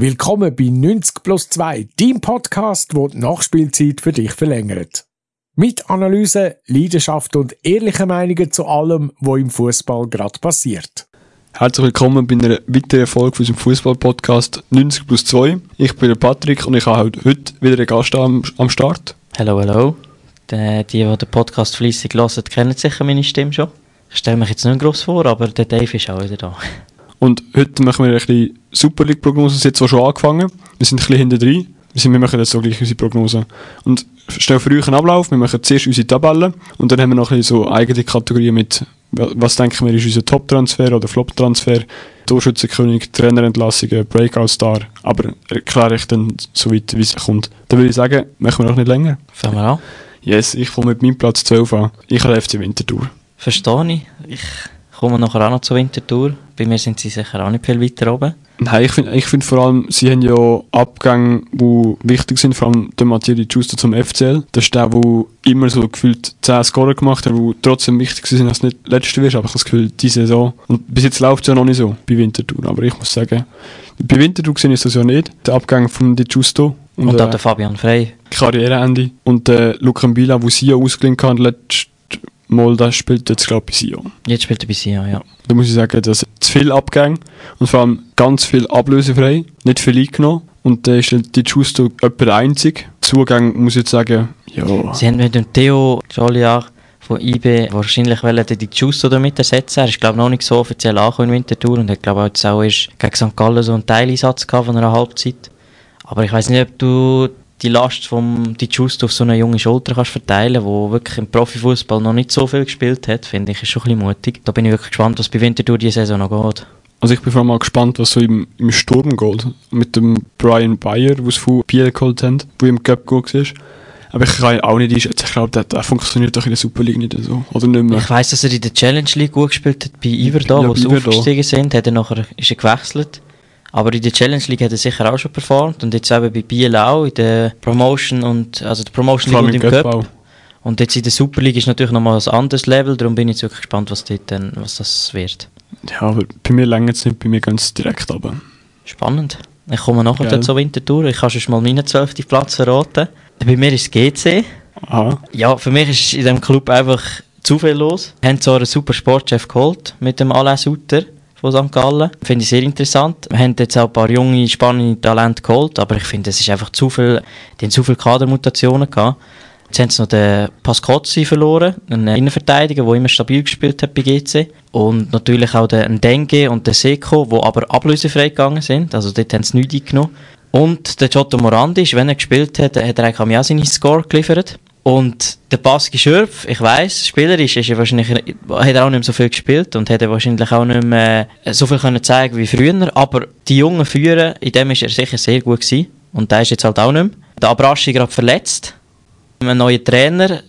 Willkommen bei 90+2, deinem Podcast, der die Nachspielzeit für dich verlängert. Mit Analyse, Leidenschaft und ehrlichen Meinungen zu allem, was im Fußball gerade passiert. Herzlich willkommen bei einer weiteren Folge von unserem Fußball-Podcast 90+2. Ich bin der Patrick und ich habe heute wieder einen Gast am Start. Hallo. Die den Podcast fleissig hören, kennen sicher meine Stimme schon. Ich stelle mich jetzt nicht gross vor, aber der Dave ist auch wieder da. Und heute machen wir ein bisschen Super League-Prognose. Es ist jetzt zwar schon angefangen, wir sind ein bisschen hinter drin. Wir machen jetzt so gleich unsere Prognose. Und schnell für euch einen Ablauf. Wir machen zuerst unsere Tabelle und dann haben wir noch ein bisschen so eigene Kategorien mit, was denken wir ist unser Top-Transfer oder Flop-Transfer, Torschützenkönig, Trainerentlassungen, Breakout-Star. Aber erkläre ich dann so weit, wie es kommt. Dann würde ich sagen, machen wir noch nicht länger. Fangen wir an. Yes, ich fange mit meinem Platz 12 an. Ich habe FC Winterthur. Verstehe ich. Ich komme nachher auch noch zur Winterthur. Bei mir sind sie sicher auch nicht viel weiter oben. Nein, ich find vor allem, sie haben ja Abgänge, die wichtig sind, vor allem der Mathieu Di Giusto zum FCL. Das ist der, der immer so gefühlt 10 Scorer gemacht hat, die trotzdem wichtig sind, dass du nicht Letzter wirst. Aber ich habe das Gefühl, diese Saison, und bis jetzt läuft es ja noch nicht so bei Winterthur, aber ich muss sagen, bei Winterthur sehe ich das ja nicht, der Abgang von Di Giusto. Und auch der Fabian Frey. Karriereende. Und Luca Mbila, der Sion ausgeliehen hat, letztes Mal, der spielt jetzt, glaube ich, bei Sion. Jetzt spielt er bei Sion, ja. Da muss ich sagen, dass zu viel Abgänge und vor allem ganz viel ablösefrei, nicht viel eingenommen. Und da ist die Giusto etwa der einzige. Zugang muss ich jetzt sagen, ja. Sie haben mit dem Theo Joliard von IB wahrscheinlich den Giusto damit ersetzen. Er ist, glaube ich, noch nicht so offiziell angekommen in Winterthur und hat, glaube ich, jetzt auch erst gegen St. Gallen so einen Teileinsatz gehabt von einer Halbzeit. Aber ich weiss nicht, ob du die Last vom Di Giusto auf so eine junge Schulter kannst verteilen, wo wirklich im Profifußball noch nicht so viel gespielt hat, finde ich, ist schon ein bisschen mutig. Da bin ich wirklich gespannt, was bei Winterthur diese Saison noch geht. Also ich bin vor allem mal gespannt, was so im Sturm geht. Mit dem Brian Bayer, den sie von Biel geholt haben, der im Cup gut war. Aber ich kann ihn auch nicht einschätzen. Ich glaube, der funktioniert doch in der Super League nicht so. Oder nicht mehr. Ich weiss, dass er in der Challenge League gut gespielt hat, bei Iverdon, wo sie aufgestiegen sind. Ist er gewechselt. Aber in der Challenge League hat er sicher auch schon performt und jetzt eben bei Biel auch in der Promotion also der Promotion League und im Cup. Und jetzt in der Super League ist natürlich nochmal ein anderes Level, darum bin ich jetzt wirklich gespannt, was das wird. Ja, aber bei mir längert es nicht, bei mir ganz direkt runter. Spannend. Ich komme nachher zur Winterthur, ich kann schon mal meinen 12. Platz verraten. Bei mir ist es GC. Aha. Ja, für mich ist in diesem Club einfach zu viel los. Wir haben zwar einen super Sportchef geholt mit dem Alain Sutter von St. Gallen. Finde ich sehr interessant. Wir haben jetzt auch ein paar junge, spannende Talente geholt, aber ich finde, es ist einfach zu viel, die haben zu viele Kadermutationen gehabt. Jetzt haben sie noch den Pascozzi verloren, einen Innenverteidiger, der immer stabil gespielt hat bei GC. Und natürlich auch den Ndenge und den Seko, die aber ablösefrei gegangen sind. Also dort haben sie nichts eingenommen. Und der Giotto Morandi, wenn er gespielt hat, hat er eigentlich auch seine Score geliefert. Und der Baski Schürpf, ich weiss, spielerisch ist er wahrscheinlich, hat er auch nicht mehr so viel gespielt und hätte wahrscheinlich auch nicht mehr so viel können zeigen wie früher. Aber die jungen Führer, in dem ist er sicher sehr gut gewesen. Und der ist jetzt halt auch nicht mehr. Der Abrasch ist gerade verletzt. Ein neuer Trainer.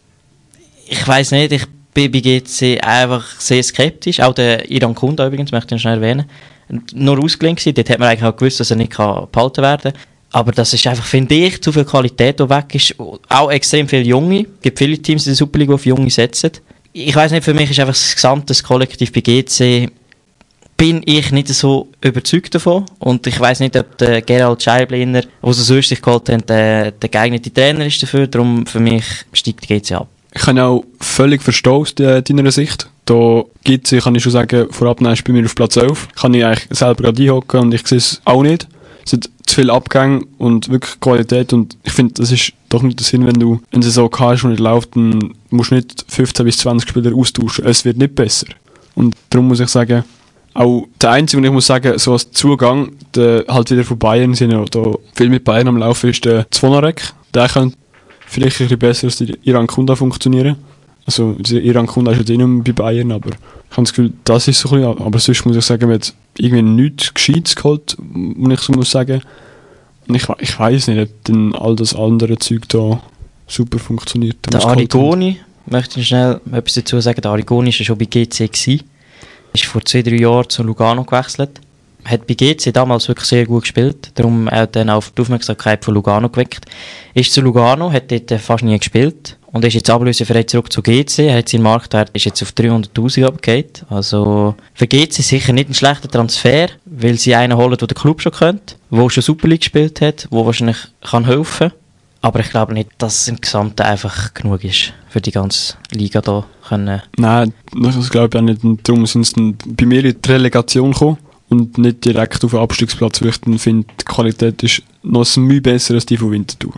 Ich weiss nicht, ich bin bei GC einfach sehr skeptisch. Auch der Iran Kunda übrigens, möchte ich noch schnell erwähnen. Nur ausgeliehen gewesen. Dort hat man eigentlich auch gewusst, dass er nicht behalten werden kann. Aber das ist einfach, finde ich, zu viel Qualität, die weg ist. Auch extrem viele Junge. Es gibt viele Teams in der Super League, die auf Junge setzen. Ich weiss nicht, für mich ist einfach das gesamte Kollektiv bei GC, bin ich nicht so überzeugt davon. Und ich weiss nicht, ob der Gerald Scheibleiner, der sie sonst sich geholt haben, der geeignete Trainer ist dafür. Darum für mich steigt die GC ab. Ich kann auch völlig verstehen aus deiner Sicht. Da GC, kann ich schon sagen, vorab ist bei mir auf Platz 11. Kann ich eigentlich selber gerade einhocken und ich sehe es auch nicht. Es sind zu viele Abgänge und wirklich Qualität und ich finde, das ist doch nicht der Sinn, wenn du eine Saison hast und nicht läuft, dann musst du nicht 15 bis 20 Spieler austauschen. Es wird nicht besser. Und darum muss ich sagen, auch der Einzige, und ich muss sagen, so als Zugang, der halt wieder von Bayern, sind ja da viel mit Bayern am Laufen, ist der Zvonarek. Der könnte vielleicht ein bisschen besser als der Iran Kunda funktionieren. Also der Iran Kunda ist ja nicht mehr bei Bayern, aber ich habe das Gefühl, das ist so ein bisschen, aber sonst muss ich sagen, wir haben irgendwie nichts Gescheites geholt, wenn ich so muss sagen. Und ich weiss nicht, ob dann all das andere Zeug da super funktioniert. Der Arrigoni, möchte ich schnell etwas dazu sagen, der Arrigoni war ja schon bei GC gewesen. Ist vor 2-3 Jahren zu Lugano gewechselt. Hat bei GC damals wirklich sehr gut gespielt, darum hat er dann auf die Aufmerksamkeit von Lugano geweckt. Ist zu Lugano, hat dort fast nie gespielt und ist jetzt ablösefrei zurück zu GC, hat sein Marktwert ist jetzt auf 300'000 abgegeben. Also für GC sicher nicht ein schlechter Transfer, weil sie einen holen, der den Club schon kennt, der schon Super League gespielt hat, der wahrscheinlich kann helfen. Aber ich glaube nicht, dass es im Gesamten einfach genug ist, für die ganze Liga da können. Nein, das glaube ich auch nicht. Und darum sind sie dann bei mir in die Relegation gekommen und nicht direkt auf den Abstiegsplatz, weil ich dann finde, die Qualität ist noch ein Mühe besser als die von Winterthur.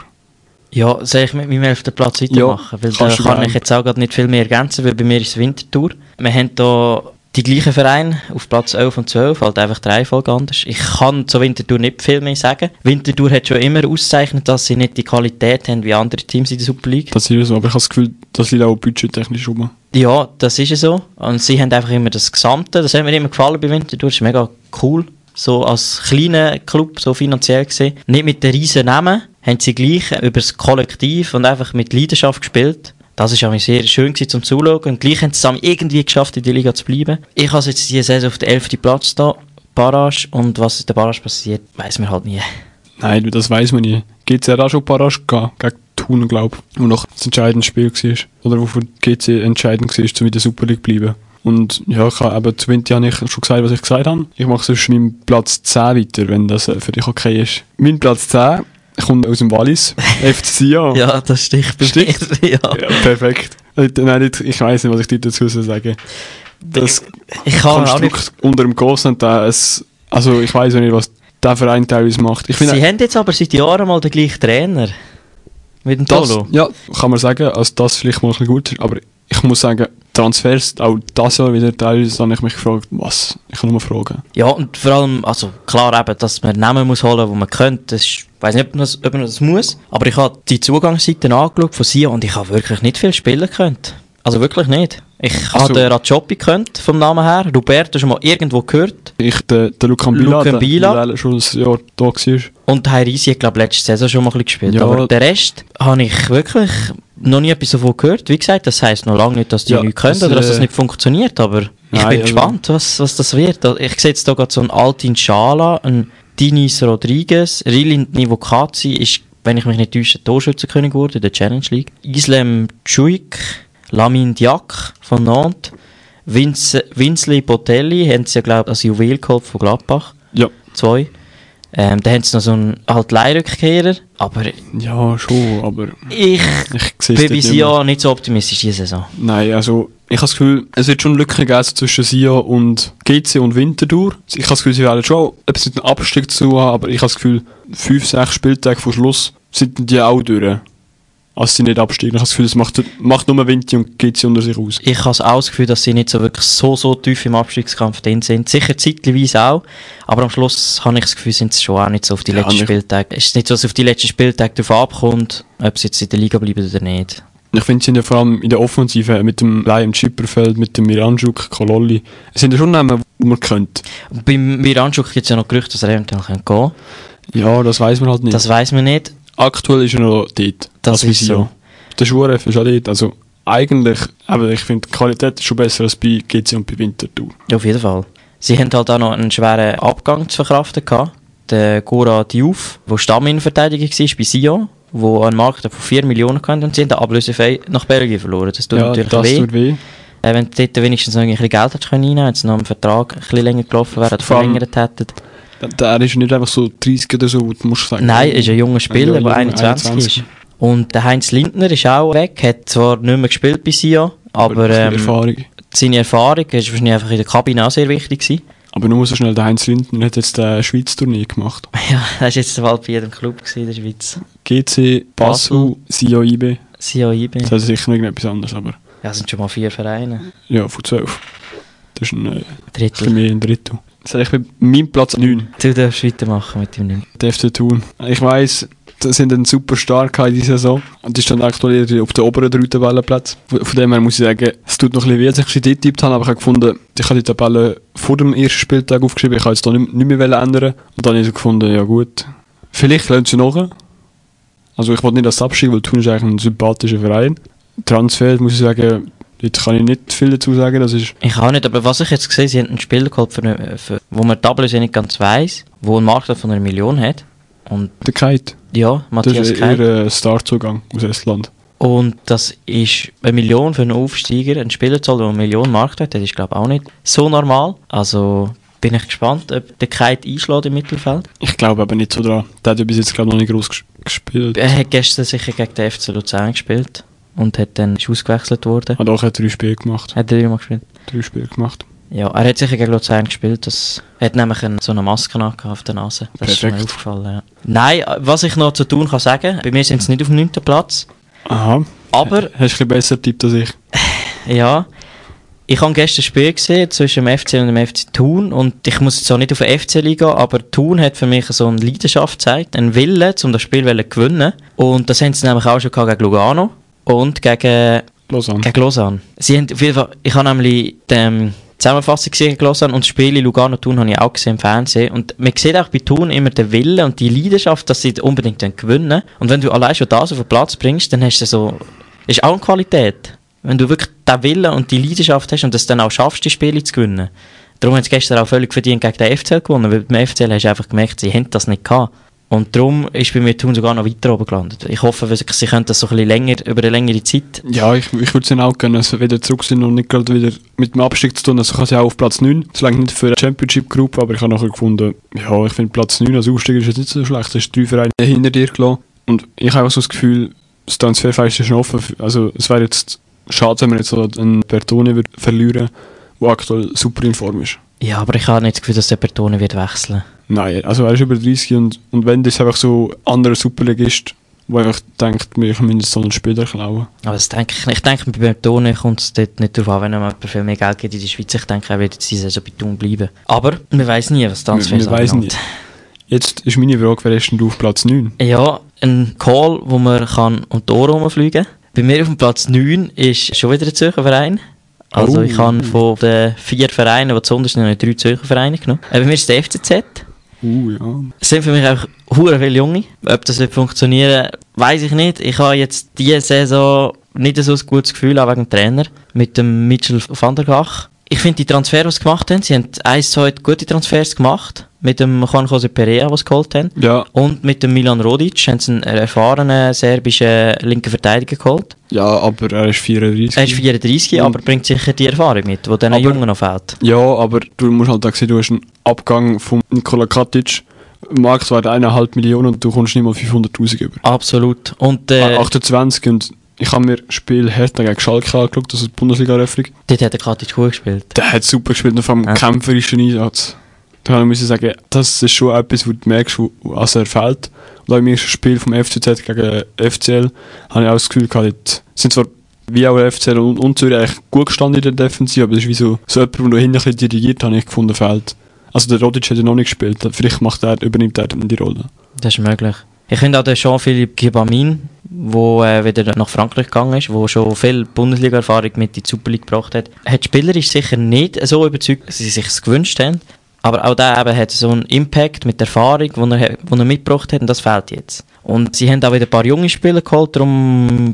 Ja, soll ich mit meinem 11. Platz weitermachen? Ja, weil da kann ich jetzt auch gerade nicht viel mehr ergänzen, weil bei mir ist es Winterthur. Wir haben hier die gleichen Vereine auf Platz 11 und 12, halt einfach die Reihenfolge anders. Ich kann zu Winterthur nicht viel mehr sagen. Winterthur hat schon immer ausgezeichnet, dass sie nicht die Qualität haben wie andere Teams in der Super League. Das ist so, aber ich habe das Gefühl, das liegt auch budgettechnisch rum. Ja, das ist so. Und sie haben einfach immer das Gesamte. Das hat mir immer gefallen bei Winterthur. Das ist mega cool. So als kleiner Club, so finanziell gesehen. Nicht mit den riesen Namen, haben sie gleich über das Kollektiv und einfach mit Leidenschaft gespielt. Das war auch sehr schön zum Zuschauen. Und gleich haben sie es irgendwie geschafft, in der Liga zu bleiben. Ich habe jetzt diese Saison auf den 11. Platz da, Barrage. Und was in der Barrage passiert, weiss man halt nie. Nein, das weiss man nie. GC hat auch schon Barrage gehabt, gegen Thun, glaube ich. Wo noch das entscheidende Spiel war. Oder wo für GC entscheidend war, um in der Super League zu bleiben. Und ja, ich habe eben zu Winter habe ich schon gesagt, was ich gesagt habe. Ich mache sonst meinen Platz 10 weiter, wenn das für dich okay ist. Mein Platz 10 kommt aus dem Wallis, FC Sion. Ja, das sticht bei mir. Ja, perfekt. Nein, ich weiss nicht, was ich dir dazu sagen. Das Konstrukt unter dem Grossen, also ich weiss nicht, was der Verein teilweise macht. Sie haben jetzt aber seit Jahren mal den gleichen Trainer. Mit dem Tolo. Ja, kann man sagen, als das vielleicht mal ein bisschen gut ist, aber ich muss sagen, Transfers, auch das Jahr wieder teilweise, habe ich mich gefragt, was? Ich kann nur fragen. Ja, und vor allem, also klar eben, dass man Namen muss holen, die man könnte, ich weiss nicht, ob man das muss, aber ich habe die Zugangsseiten angeschaut von Sion und ich habe wirklich nicht viel spielen können. Also wirklich nicht. Ich habe den Rajopi gekannt, vom Namen her. Roberto schon mal irgendwo gehört. Der Lucan Bila, der schon ein Jahr da war. Und der Heirisi hat, glaube ich, letzte Saison schon mal ein bisschen gespielt. Ja. Aber den Rest habe ich wirklich noch nie etwas davon gehört. Wie gesagt, das heisst noch lange nicht, dass die nichts können oder dass das nicht funktioniert. Aber ich bin gespannt, was das wird. Ich sehe jetzt hier gerade so einen Altin Schala, einen Dinis Rodriguez, Rilin Nivokazi ist, wenn ich mich nicht täusche, Torschützenkönig geworden in der Challenge League. Islem Čuik, Lamin Diak von Nantes, Winsley Botelli, haben sie ja, glaube ich, als Juwel geholt von Gladbach. Ja. 2. Dann haben sie noch so einen halt Leihrückkehrer, aber... Ja, schon, aber... Ich bin bei Sion nicht so optimistisch diese Saison. Nein, also ich habe das Gefühl, es wird schon Lücken geben zwischen Sion und GC und Winterthur. Ich habe das Gefühl, sie werden schon etwas mit dem Abstieg zu haben, aber ich habe das Gefühl, 5-6 Spieltage vor Schluss sind die auch durch. Als sie nicht absteigen. Ich habe das Gefühl, das macht nur Winter und geht sie unter sich aus. Ich habe auch das Gefühl, dass sie nicht so wirklich so tief im Abstiegskampf drin sind. Sicher zeitweise auch, aber am Schluss habe ich das Gefühl, sind sie schon auch nicht so auf die letzten Spieltage. Es ist nicht so, dass es auf die letzten Spieltage darauf abkommt, ob sie jetzt in der Liga bleiben oder nicht. Ich finde, sie sind ja vor allem in der Offensive mit dem Liam Schipperfeld, mit dem Miranjuk, Kololli. Es sind ja schon Namen, die man könnte. Beim Miranjuk gibt es ja noch Gerüchte, dass er eventuell gehen kann. Ja, das weiss man halt nicht. Das weiss man nicht. Aktuell ist er noch dort. Das ist so. Der Schwurf ist auch dort. Also eigentlich, aber ich finde, die Qualität ist schon besser als bei GC und bei Winterthur. Ja, auf jeden Fall. Sie haben halt auch noch einen schweren Abgang zu verkraften gehabt. Der Gora Diouf, der Stamminnenverteidiger war bei Sion, der einen Markt von 4 Millionen hatte und sie haben den ablösefrei nach Belgien verloren. Das tut natürlich weh. Tut weh. Wenn du dort wenigstens noch ein bisschen Geld hättest können reinnehmen, wenn sie noch einen Vertrag ein bisschen länger gelaufen wäre, verlängert hätten. Der ist nicht einfach so 30 oder so, du musst sagen. Nein, er ist ein junger Spieler, der 21 ist. Und der Heinz Lindner ist auch weg, hat zwar nicht mehr gespielt bei Sion, aber seine Erfahrung war wahrscheinlich einfach in der Kabine auch sehr wichtig gewesen. Aber nur so schnell, der Heinz Lindner hat jetzt den Schweiz-Tournee gemacht. Ja, er war jetzt bald bei jedem Club in der Schweiz. GC, Basel, Sion IB. Sion IB. Das ist sicher noch etwas anderes, aber... Ja, es sind schon mal 4 Vereine. Ja, von 12. Das ist ein Drittel. Mehr ein Drittel. Das ist bei meinem Platz 9. Du darfst weitermachen mit dem 9. Der FC Thun. Ich weiss, das sind ein super Stark in dieser Saison. Und die stand aktuell auf den oberen 3 Tabellenplätzen. Von dem her muss ich sagen, es tut noch ein bisschen weh, dass ich sie dort getippt habe, aber ich habe gefunden, ich habe die Tabelle vor dem ersten Spieltag aufgeschrieben, ich kann jetzt da nicht mehr ändern. Und dann habe ich so gefunden, ja gut, vielleicht lernt sie noch. Also ich wollte nicht das abschieben, weil Thun ist eigentlich ein sympathischer Verein. Transfer, muss ich sagen, dort kann ich nicht viel dazu sagen. Das ist ich auch nicht, aber was ich jetzt gesehen habe, sie haben einen Spieler geholt, wo man die Ablöse nicht ganz weiss, wo einen Marktwert von 1 Million hat. Und der Kite. Ja, Matthias Kite. Das ist ihr Startzugang aus Estland. Und das ist 1 Million für einen Aufsteiger, einen Spieler zahlt, der 1 Million Markt hat. Das ist, glaube ich, auch nicht so normal. Also bin ich gespannt, ob der Kite einschlägt im Mittelfeld. Ich glaube aber nicht so dran. Der hat ja bis jetzt, glaube ich, noch nicht groß gespielt. Er hat gestern sicher gegen den FC Luzern gespielt und hat dann ist ausgewechselt worden. Hat auch 3 Spiele gemacht. Hat er 3 Mal gespielt? 3 Spiele gemacht. Ja, er hat sicher gegen Luzern gespielt. Er hat nämlich so eine Maske auf der Nase. Das Perfekt. ist mir aufgefallen, ja. Nein, was ich noch zu tun kann sagen, bei mir sind sie nicht auf dem 9. Platz. Aha. Aber... Hast du ein bisschen besser tippt als ich? Ja. Ich habe gestern ein Spiel gesehen zwischen dem FC und dem FC Thun und ich muss jetzt auch nicht auf den FC gehen, aber Thun hat für mich so eine Leidenschaft gezeigt, einen Willen, um das Spiel zu gewinnen. Und das haben sie nämlich auch schon gegen Lugano und gegen Lausanne. Sie haben auf jeden Fall, ich habe nämlich die Zusammenfassung gesehen gegen Lausanne und das Spiel in Lugano-Thun habe ich auch gesehen im Fernsehen. Und man sieht auch bei Thun immer den Willen und die Leidenschaft, dass sie unbedingt gewinnen. Und wenn du allein schon das auf den Platz bringst, dann hast du so, ist auch eine Qualität. Wenn du wirklich den Willen und die Leidenschaft hast und das dann auch schaffst, die Spiele zu gewinnen. Darum haben sie gestern auch völlig verdient gegen den FCL gewonnen, weil beim FCL hast du einfach gemerkt, sie haben das nicht gehabt. Und darum ist bei mir Thun sogar noch weiter oben gelandet. Ich hoffe, sie können das so ein bisschen länger, über eine längere Zeit. Ja, ich würde es ihnen auch gerne, dass sie wieder zurück sind und nicht gerade wieder mit dem Abstieg zu tun. Also kann sie auch auf Platz 9. Das langt nicht für eine Championship-Group, aber ich habe nachher gefunden, ja, ich finde Platz 9 als Aufsteiger ist jetzt nicht so schlecht. Es ist 3 Vereine hinter dir gelassen. Und ich habe auch so das Gefühl, das Transferfenster ist schon offen. Also es wäre jetzt schade, wenn wir jetzt so einen Bertone verlieren, der aktuell super in Form ist. Ja, aber ich habe nicht das Gefühl, dass der Bertone wird wechseln. Nein, also er ist über 30 und wenn das einfach so ein anderer Superligist, der einfach denkt, wir können mindestens so einen Spieler klauen. Aber das denke ich nicht. Ich denke, bei Bertone kommt es dort nicht darauf an, wenn man viel mehr Geld gibt in die Schweiz. Ich denke, er wird jetzt diese Saison bei Thun bleiben. Aber man weiß nie, was das wir weiss nicht. Jetzt ist meine Frage, wer ist denn du auf Platz 9? Ja, ein Call, wo man kann um die Ohren herumfliegen kann. Bei mir auf dem Platz 9 ist schon wieder ein Zürcher Verein. Also ich habe von den 4 Vereinen, die zu uns sind, 3 Zürcher Vereine genommen. Bei mir ist der FCZ. Ja. Es sind für mich einfach hure viele Junge. Ob das wird funktionieren, weiß ich nicht. Ich habe jetzt diese Saison nicht so ein gutes Gefühl, auch wegen dem Trainer, mit dem Mitchell van der Gach. Ich finde die Transfers, die sie gemacht haben, sie haben 1-2 gute Transfers gemacht. Mit dem Juan José Perea, den sie geholt haben. Ja. Und mit dem Milan Rodic haben sie einen erfahrenen serbischen linken Verteidiger geholt. Ja, aber er ist 34. Er ist 34, aber bringt sicher die Erfahrung mit, die diesen Jungen noch fehlt. Ja, aber du musst halt auch sehen, du hast einen Abgang von Nikola Katic, Marktwert 1,5 Millionen und du kommst nicht mal 500'000 über. Absolut. Und 28 und ich habe mir das Spiel Hertha gegen Schalke angeschaut, das ist die Bundesliga-Eröffnung. dort hat der Katic gut gespielt. Der hat super gespielt, auf einem kämpferischen Einsatz. Da muss ich sagen, das ist schon etwas, wo du merkst, was er fehlt. Und auch im ersten Spiel vom FCZ gegen FCL habe ich auch das Gefühl gehabt, sind zwar wie auch der FCL und Zürich eigentlich gut gestanden in der Defensive, aber das ist wie so jemand, der hinten ein bisschen dirigiert, habe ich gefunden, fehlt. Also der Rodic hat ja noch nicht gespielt, vielleicht übernimmt er die Rolle. Das ist möglich. Ich finde auch den Jean-Philippe Gibamin, der wieder nach Frankreich gegangen ist, der schon viel Bundesliga-Erfahrung mit in die Super League gebracht hat. Die Spieler ist sicher nicht so überzeugt, dass sie sich es gewünscht haben. Aber auch der eben hat so einen Impact mit der Erfahrung, die er mitgebracht hat, und das fehlt jetzt. Und sie haben auch wieder ein paar junge Spieler geholt, darum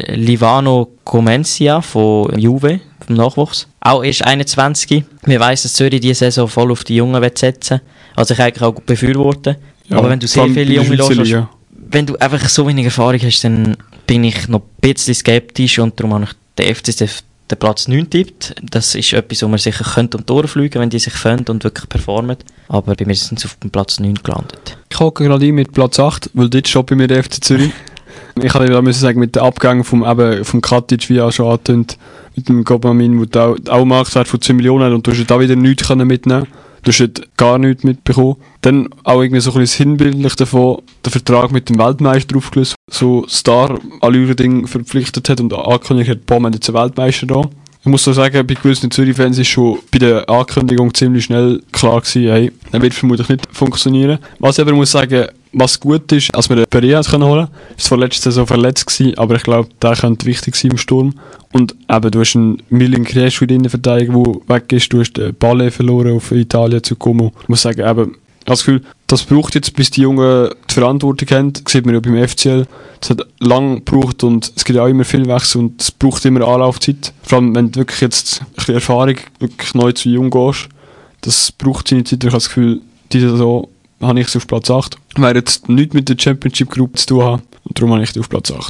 Livano Comencia von Juve, vom Nachwuchs. Auch erst 21. Wir weiss, dass Zürich diese Saison voll auf die Jungen setzen will. Also ich eigentlich auch befürworten. Ja, aber wenn du sehr viele Junge lässt, wenn du einfach so wenig Erfahrung hast, dann bin ich noch ein bisschen skeptisch und darum habe ich den FCZ den Platz 9 tippt. Das ist etwas, wo man sicher könnte um die Ohren fliegen, wenn die sich finden und wirklich performen. Aber bei mir sind sie auf dem Platz 9 gelandet. Ich hocke gerade ein mit Platz 8, weil dort steht bei mir der FC Zürich. Ich müssen sagen, mit dem Abgang vom Katic, wie auch schon angetönt, mit dem Gobamin, der auch einen Marktwert von 2 Millionen hat und du hast da wieder nichts mitnehmen. Du hast gar nichts mitbekommen. Dann auch irgendwie so ein bisschen sinnbildlich davon, der Vertrag mit dem Weltmeister aufgelöst, so Star-Allure-Ding verpflichtet hat und angekündigt hat, boah, wir haben jetzt einen Weltmeister da. Ich muss so sagen, bei gewissen Zürich-Fans ist schon bei der Ankündigung ziemlich schnell klar gewesen, hey, das wird vermutlich nicht funktionieren. Was ich aber muss sagen, was gut ist, als wir den Perea holen können. Ist zwar letzte Saison verletzt gewesen, aber ich glaube, der könnte wichtig sein im Sturm. Und eben, du hast einen Milan Cresci in der Innenverteidigung, der weg ist. Du hast den Balle verloren auf Italien zu Como. Ich muss sagen, eben, ich habe das Gefühl, das braucht jetzt, bis die Jungen die Verantwortung haben. Das sieht man ja beim FCL. Das hat lange gebraucht und es gibt auch immer viel Wechsel und es braucht immer Anlaufzeit. Vor allem, wenn du wirklich jetzt ein bisschen Erfahrung, wirklich neu zu jung gehst, das braucht seine Zeit. Ich habe das Gefühl, diese Saison habe ich sie auf Platz 8. Wäre jetzt nichts mit der Championship Group zu tun haben und darum habe ich die auf Platz 8.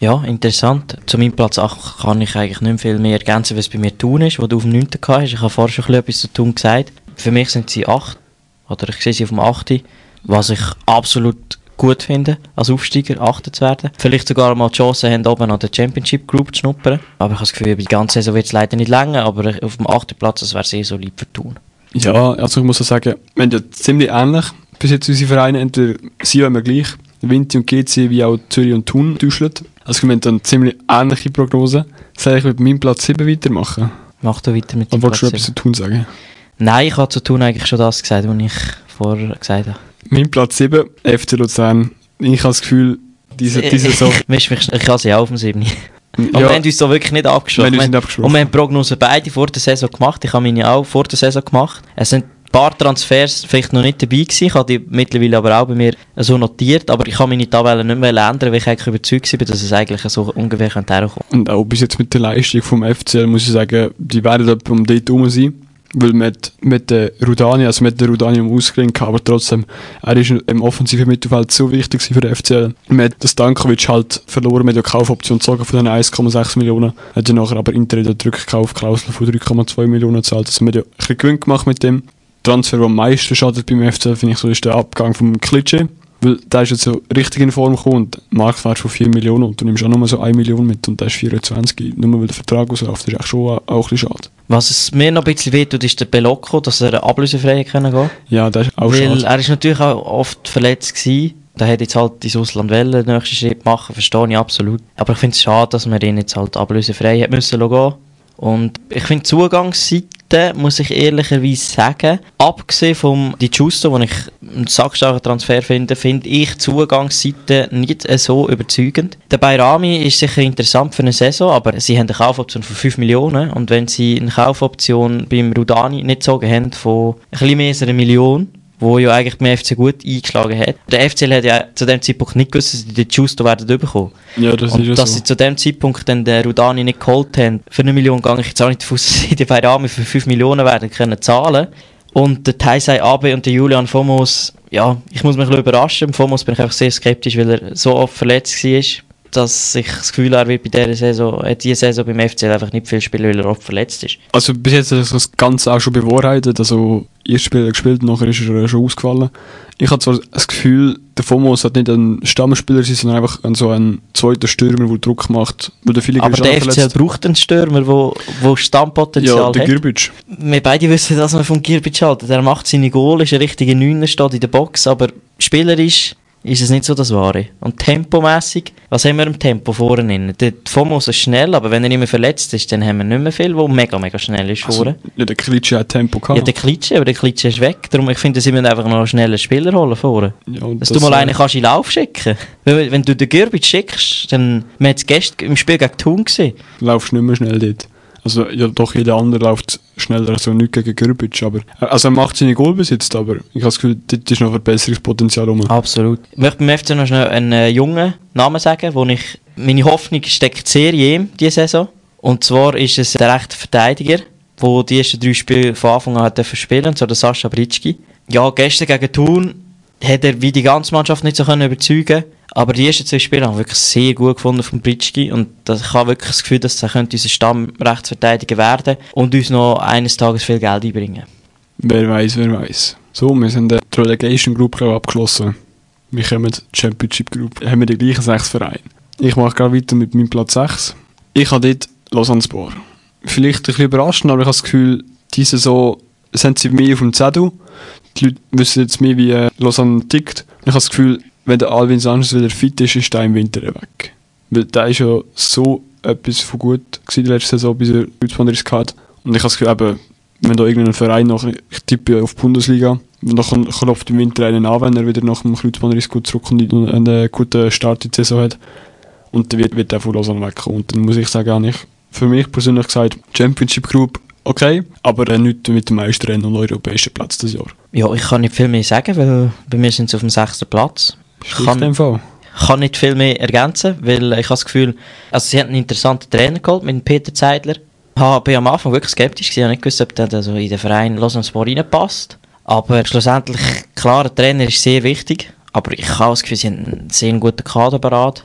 Ja, interessant. Zu meinem Platz 8 kann ich eigentlich nicht viel mehr ergänzen, was bei mir Thun ist, wo du auf dem 9. gehabt hast. Ich habe vorher schon etwas zu Thun gesagt. Für mich sind sie 8, oder ich sehe sie auf dem 8, was ich absolut gut finde, als Aufsteiger 8 zu werden. Vielleicht sogar mal die Chance haben, oben an der Championship Group zu schnuppern. Aber ich habe das Gefühl, die ganze Saison wird es leider nicht länger, aber auf dem 8. Platz, das wäre sehr solid für Thun. Ja, also ich muss auch sagen, wir haben ja ziemlich ähnlich bis jetzt unsere Vereine. Entweder sie ja immer gleich, Vinti und GC, wie auch Zürich und Thun täuschen. Also wir haben dann ziemlich ähnliche Prognosen. Soll ich mit meinem Platz 7 weitermachen? Mach du weiter mit dem Platz 7. Wolltest du etwas zu Thun sagen? Nein, ich habe zu Thun eigentlich schon das gesagt, was ich vorher gesagt habe. Mein Platz 7, FC Luzern. Ich habe das Gefühl, diese so... Ich habe sie auch auf dem 7. Und Ja, wir haben uns da wirklich nicht abgesprochen. Und wir haben Prognosen beide vor der Saison gemacht. Ich habe meine auch vor der Saison gemacht. Es sind ein paar Transfers vielleicht noch nicht dabei gewesen. Ich habe die mittlerweile aber auch bei mir so notiert. Aber ich kann meine Tabelle nicht mehr ändern, weil ich eigentlich überzeugt bin, dass es eigentlich so ungefähr herkommen. Und auch bis jetzt mit der Leistung vom FCL muss ich sagen, die werden etwa um dort herum sein. Weil mit der Rudani, ausgelenkt, aber trotzdem, er ist im offensiven Mittelfeld so wichtig für den FCL. Man hat das Dankovic halt verloren, mit der Kaufoption gezogen von den 1,6 Millionen. Hat ja nachher aber Inter die Rückkaufklausel von 3,2 Millionen gezahlt. Also man hat ja ein bisschen Gewinn gemacht mit dem. Transfer, der am meisten schadet beim FCL, finde ich so, ist der Abgang vom Klitsche. Weil der ist jetzt so richtig in Form gekommen und Marktwert von 4 Millionen und du nimmst auch nur so 1 Million mit und der ist 24, nur weil der Vertrag ausläuft, das ist schon auch ein bisschen schade. Was es mir noch ein bisschen wehtut, ist der Belocco, dass er ablösefrei gehen kann. Ja, das ist auch weil schade. Er ist natürlich auch oft verletzt gewesen. Der hat jetzt halt ins Ausland wollen, den nächsten Schritt machen, verstehe ich absolut. Aber ich finde es schade, dass man ihn jetzt halt ablösefrei hat müssen gehen. Und ich finde die Zugangsseite, muss ich ehrlicherweise sagen, abgesehen vom Di Giusto, den ich einen sackstarken Transfer finde ich die Zugangsseite nicht so überzeugend. Der Bayrami ist sicher interessant für eine Saison, aber sie haben eine Kaufoption von 5 Millionen und wenn sie eine Kaufoption beim Rudani nicht gezogen haben von ein bisschen mehr als 1 Million, wo ja eigentlich beim FC gut eingeschlagen hat. Der FCL hat ja zu dem Zeitpunkt nicht gewusst, dass sie den Giusto werden bekommen. Ja, das und ist ja dass so. sie zu dem Zeitpunkt dann den Rudani nicht geholt haben, für 1 Million gehe ich jetzt auch nicht davon aus, dass sie den Bayrami für 5 Millionen werden können zahlen. Und der Taisei Abe und der Julian Fomos, ja, ich muss mich ein bisschen überraschen. Beim Fomos bin ich einfach sehr skeptisch, weil er so oft verletzt war, dass ich das Gefühl habe, er wird bei dieser Saison beim FCL einfach nicht viel spielen, weil er oft verletzt ist. Also bis jetzt hat sich das Ganze auch schon bewahrheitet. Also erst Spiel gespielt, nachher ist er schon ausgefallen. Ich habe zwar das Gefühl, der Fomos hat nicht ein Stammspieler sein, sondern einfach so ein zweiter Stürmer, der Druck macht. Weil der aber der FCL braucht einen Stürmer, der Stammpotenzial hat. Ja, der Girbic. Wir beide wissen, dass man von Girbic halten. Er macht seine Goal, ist ein richtiger Neuner, steht in der Box, aber spielerisch ist es nicht so das Wahre. Und tempomässig, was haben wir im Tempo vorne? Der Fomos ist schnell, aber wenn er nicht mehr verletzt ist, dann haben wir nicht mehr viel, der mega, mega schnell ist vorne. Also, ja, der Klitsche hat Tempo gehabt. Ja, der Klitsche, aber der Klitsche ist weg. Darum, ich finde, sie müssen einfach noch einen schnellen Spieler holen vorne. Ja, dass du mal einen kannst in Lauf schicken. Wenn du den Girbic schickst, dann, wir haben es gestern im Spiel gegen Thun gesehen. Laufst nicht mehr schnell dort. Also ja, doch jeder andere läuft schneller, also nicht gegen Girbic, aber also er macht seine Goal bis jetzt, aber ich habe das Gefühl, dort ist noch Verbesserungspotenzial rum. Absolut. Ich möchte beim FC noch schnell einen jungen Namen sagen, wo meine Hoffnung steckt sehr in ihm diese Saison. Und zwar ist es der rechte Verteidiger, der die ersten 3 Spiele von Anfang an hat spielen, und zwar der Sascha Britschki. Ja, gestern gegen Thun hat er wie die ganze Mannschaft nicht so überzeugen können. Aber die ersten 2 Spiele haben wir wirklich sehr gut gefunden von Britschki und ich habe wirklich das Gefühl, dass er unser Stammrechtsverteidiger werden und uns noch eines Tages viel Geld einbringen. Wer weiß. So, wir sind die Relegation Group abgeschlossen. Wir kommen die Championship Group. Haben wir die gleichen 6 Vereine. Ich mache gerade weiter mit meinem Platz 6. Ich habe dort Lausanne-Spor. Vielleicht ein bisschen überraschend, aber ich habe das Gefühl, diese Saison sind sie mehr auf dem Zettel. Die Leute wissen jetzt mehr, wie Lausanne tickt. Ich habe das Gefühl, wenn der Alvin Sanchez wieder fit ist, ist der im Winter weg. Weil der ist ja so etwas von gut gewesen, die letzte Saison, bis er Kreuzbandriss hatte. Und ich habe das Gefühl, eben, wenn da irgendein Verein noch, ich tippe auf die Bundesliga, dann klopft im Winter einen an, wenn er wieder nach dem Kreuzbandriss gut zurückkommt und einen guten Start in die Saison hat. Und dann wird er von Lausanne wegkommen. Und dann muss ich sagen, für mich persönlich gesagt, Championship Group okay, aber nicht mit dem Meisterrennen und europäischen Platz dieses Jahr. Ja, ich kann nicht viel mehr sagen, weil bei mir sind sie auf dem 6. Platz. Ich kann nicht viel mehr ergänzen, weil ich habe das Gefühl, also sie haben einen interessanten Trainer geholt mit Peter Zeidler. Ich war am Anfang wirklich skeptisch, ich habe nicht gewusst, ob der also in den Verein Lausanne-Spor reinpasst. Aber schlussendlich, klar, der Trainer ist sehr wichtig, aber ich habe das Gefühl, sie haben einen sehr guten Kader bereit.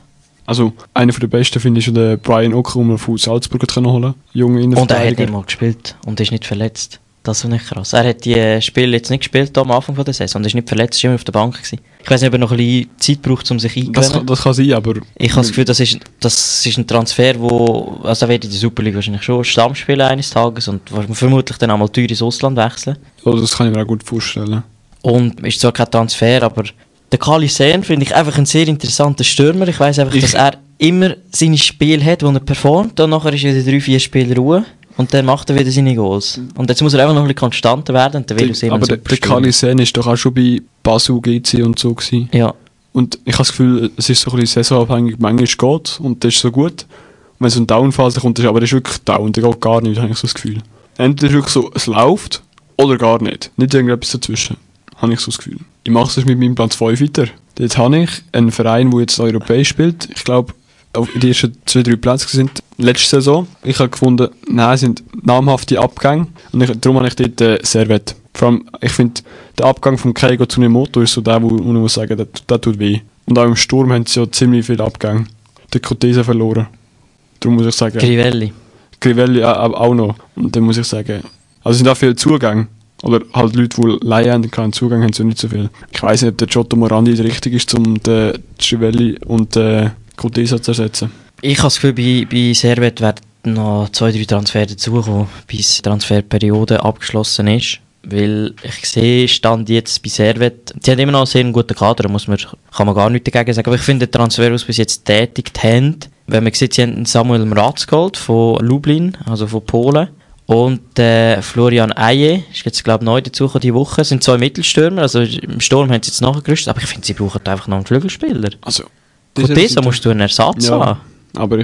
Also, einer der besten finde ich schon den Brian Ocker, den wir von Salzburg holen konnte. Junge Und er hat Innenverteidiger. immer gespielt und ist nicht verletzt. Das ist nicht krass. Er hat die Spiele jetzt nicht gespielt am Anfang der Saison und ist nicht verletzt, ist immer auf der Bank gewesen. Ich weiss nicht, ob er noch ein bisschen Zeit braucht, um sich einzugewöhnen. Das kann sein, aber... Ich habe das Gefühl, das ist ein Transfer, also er wird in der Super League wahrscheinlich schon Stamm spielen eines Tages und vermutlich dann einmal teuer ins Ausland wechseln. Also das kann ich mir auch gut vorstellen. Und ist zwar kein Transfer, aber der Kali Sen finde ich einfach ein sehr interessanter Stürmer. Ich weiss einfach, dass er immer seine Spiele hat, wo er performt und nachher ist wieder 3-4 Spiele Ruhe. Und dann macht er wieder seine Goals. Und jetzt muss er einfach noch ein bisschen konstanter werden. Und dann will er aber der Kali Sen ist doch auch schon bei Basel, GC und so gewesen. Ja. Und ich habe das Gefühl, es ist so ein bisschen saisonabhängig, manchmal geht und das ist so gut. Und wenn so eine Downphase kommt, aber das ist wirklich down, der geht gar nicht, habe ich so das Gefühl. Entweder ist wirklich so, es läuft oder gar nicht. Nicht irgendetwas dazwischen, habe ich so das Gefühl. Ich mache es mit meinem Platz 5 weiter. Dort habe ich einen Verein, der jetzt europäisch spielt. Ich glaube, die ersten 2-3 Plätze sind letzte Saison. Ich habe gefunden, nein, es sind namhafte Abgänge. Und darum habe ich dort Servette. Vor allem, ich finde, der Abgang von Keigo zu Nemoto ist so der, wo man muss sagen, der tut weh. Und auch im Sturm haben sie ja ziemlich viele Abgänge. Der Cortese verloren. Darum muss ich sagen... Crivelli auch noch. Und dann muss ich sagen, also es sind auch viele Zugänge. Oder halt Leute, die Leihen haben, keinen Zugang haben, so nicht so viel. Ich weiss nicht, ob der Giotto Morandi der richtige ist, um den Crivelli und den Cortese zu ersetzen. Ich habe das Gefühl, bei Servette werden noch 2-3 Transfers dazukommen, bis die Transferperiode abgeschlossen ist. Weil ich sehe, Stand jetzt bei Servette, die haben immer noch einen sehr guten Kader, kann man gar nichts dagegen sagen. Aber ich finde, der Transfer, den sie bis jetzt tätigt haben, wenn man sieht, sie haben Samuel Mraz geholt von Lublin, also von Polen. Und Florian Aye ist jetzt, glaube ich, neu dazugekommen diese Woche. Das sind 2 Mittelstürmer, also im Sturm haben sie jetzt nachgerüstet, aber ich finde, sie brauchen einfach noch einen Flügelspieler. Also, Cortese musst du einen Ersatz haben. Aber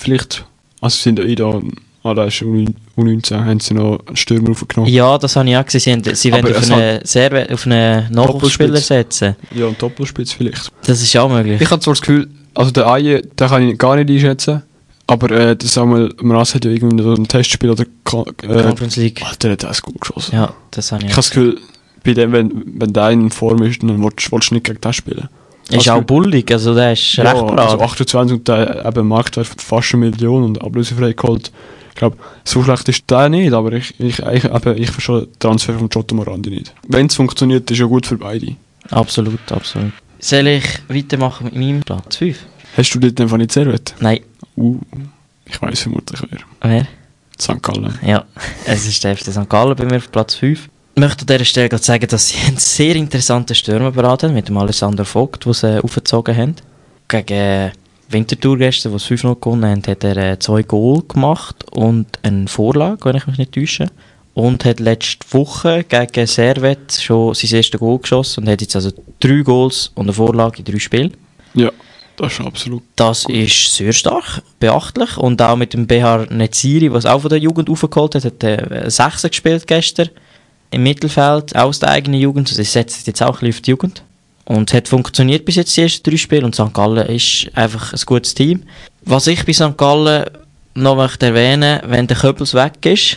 also sind da da ist U19, haben sie noch einen Stürmer aufgenommen. Ja, das habe ich auch gesehen. Sie wollen auf einen Nachwuchsspieler setzen. Ja, einen Doppelspitz vielleicht. Das ist auch möglich. Ich habe zwar das Gefühl, also der Aye, den kann ich gar nicht einschätzen, aber der Samuel Mraz hat ja irgendwie so ein Testspiel oder Conference League. Der hat auch gut geschossen. Ja, das habe ich. Ich habe das Gefühl, bei dem, wenn der in Form ist, dann willst du nicht gegen den spielen. Ist auch bullig, also der ist recht also brav. 28 und der eben Marktwert von fast 1 Million und ablösefrei geholt. Ich glaube, so schlecht ist der nicht, aber ich verstehe den Transfer von Giotto Morandi nicht. Wenn es funktioniert, ist ja gut für beide. Absolut. Soll ich weitermachen mit meinem Platz 5? Hast du dort einfach nicht Servette? Nein. Ich weiss vermutlich wer. Wer? St. Gallen. Ja, es ist der FC St. Gallen bei mir auf Platz 5. Ich möchte an dieser Stelle gerade sagen, dass sie einen sehr interessanten Stürmer beraten haben, mit dem Alexander Vogt, den sie aufgezogen haben. Gegen Winterthur gestern, wo sie 5-0 gewonnen haben, hat er 2 Goal gemacht und eine Vorlage, wenn ich mich nicht täusche. Und hat letzte Woche gegen Servette schon sein erstes Goal geschossen und hat jetzt also 3 Goals und eine Vorlage in 3 Spielen. Ja, das ist absolut. Das ist sehr stark, beachtlich. Und auch mit dem Behar Neziri, was auch von der Jugend aufgeholt hat 6 gespielt gestern. Im Mittelfeld, aus der eigenen Jugend. Also es setzt jetzt auch ein bisschen auf die Jugend. Und hat funktioniert bis jetzt die ersten 3 Spiele. Und St. Gallen ist einfach ein gutes Team. Was ich bei St. Gallen noch möchte erwähnen, wenn der Köppels weg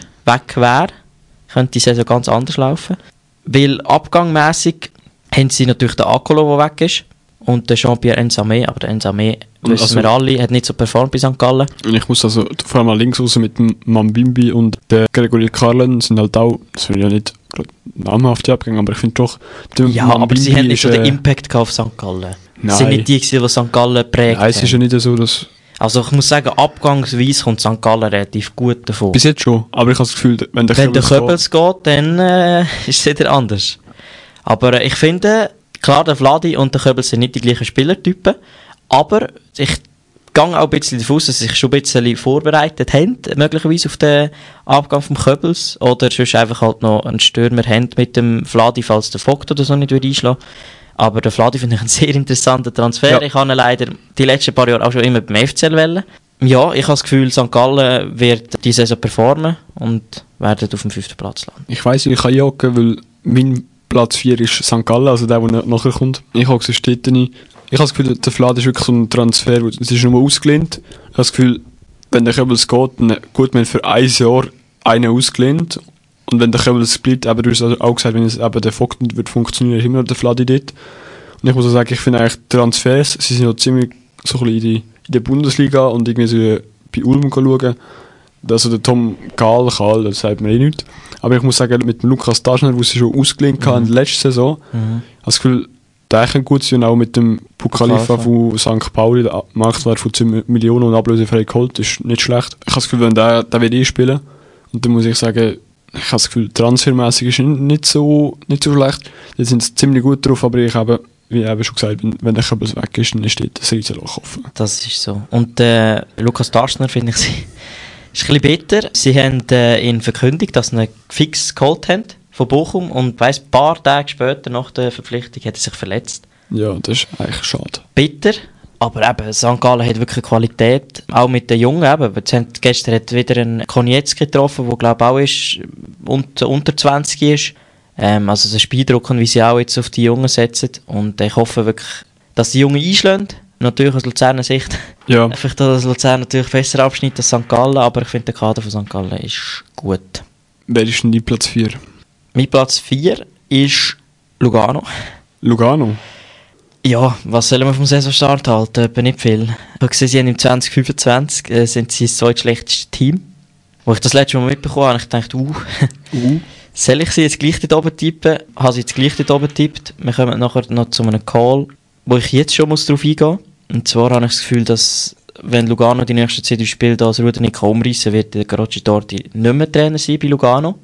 wäre, könnte die Saison ganz anders laufen. Weil abgangmässig haben sie natürlich den Akolo, der weg ist. Und der Jean-Pierre Nsame, aber der Nsame, wissen wir alle, hat nicht so performt bei St. Gallen. Und ich muss also vor allem links raus mit dem Mambimbi und der Gregory Carlen sind halt auch, das will ja nicht namhafte Abgänge, aber ich finde doch, der ja, Mambimbi aber sie haben nicht so den Impact auf St. Gallen. Sie sind nicht die, die St. Gallen prägt. Nein, es ist ja nicht so, dass... Also ich muss sagen, abgangsweise kommt St. Gallen relativ gut davon. Bis jetzt schon, aber ich habe das Gefühl, wenn der Köppels geht, dann ist es wieder anders. Aber ich finde... Klar, der Vladi und der Köbel sind nicht die gleichen Spielertypen, aber ich gehe auch ein bisschen davon aus, dass sie sich schon ein bisschen vorbereitet haben, möglicherweise auf den Abgang vom Köbels, oder sonst einfach halt noch einen Stürmer haben mit dem Vladi, falls der Vogt oder so nicht einschlagen. Aber der Vladi finde ich einen sehr interessanten Transfer. Ja. Ich habe ihn leider die letzten paar Jahre auch schon immer beim FCL wählen. Ja, ich habe das Gefühl, St. Gallen wird diese Saison performen und werden auf dem 5. Platz landen. Ich weiss, ich kann jagen, weil mein Platz 4 ist St. Gallen, also der nachher kommt. Ich habe es steht nicht. Ich habe das Gefühl, der Vlad ist wirklich so ein Transfer, es ist nur ausgelehnt. Ich habe das Gefühl, wenn der Köbels geht, dann gut, man für 1 Jahr einen ausgelehnt. Und wenn der Köbels bleibt, aber du hast auch gesagt, wenn es eben der Vogt nicht wird funktionieren, ist immer noch der Vlad dort. Und ich muss auch sagen, ich finde eigentlich Transfers, sie sind ja ziemlich so ein bisschen in der Bundesliga und irgendwie so bei Ulm schauen. Also der Tom Karl, das sagt mir nichts. Aber ich muss sagen, mit dem Lukas Daschner, der sie schon ausgelehnt hat in der letzten Saison, habe das Gefühl, der kann gut sein. Und auch mit dem Bukalifa von St. Pauli, der Marktwert von 10 Millionen und ablösefrei geholt, ist nicht schlecht. Ich habe das Gefühl, wenn der wird spielen. Und dann muss ich sagen, ich habe das Gefühl, transfermäßig ist nicht so schlecht. Die sind ziemlich gut drauf, aber ich habe, wie eben schon gesagt, wenn der Köbels weg ist, dann steht das Riesenloch offen. Das ist so. Und Lukas Daschner, finde ich, ist ein bisschen bitter. Sie haben ihn verkündigt, dass sie ihn fix geholt haben von Bochum und ein paar Tage später, nach der Verpflichtung, hat er sich verletzt. Ja, das ist eigentlich schade. Bitter, aber eben, St. Gallen hat wirklich Qualität, auch mit den Jungen. Eben. Gestern hat wieder einen Konietzki getroffen, der glaube auch ist, unter 20 ist. Also es ist beeindruckend, wie sie auch jetzt auf die Jungen setzen. Und ich hoffe wirklich, dass die Jungen einschlagen. Natürlich aus Luzerner Sicht. Ja. Vielleicht dass Luzern natürlich besser abschneidet als St. Gallen, aber ich finde, der Kader von St. Gallen ist gut. Wer ist denn die Platz 4? Mein Platz 4 ist Lugano. Lugano? Ja, was sollen wir vom Saisonstart halten? Etwa nicht viel. Ich habe gesehen, sie haben im 2025 sind sie das zweitschlechteste Team. Wo ich das letzte Mal mitbekommen habe, ich dachte, soll ich sie jetzt gleich dort oben tippen? Habe sie jetzt gleich dort oben getippt. Wir kommen nachher noch zu einem Call, wo ich jetzt schon darauf eingehen muss. Und zwar habe ich das Gefühl, dass wenn Lugano die nächsten 2 Spiele das Ruder nicht umreißen kann, wird der Carocci-Torti nicht mehr Trainer sein bei Lugano.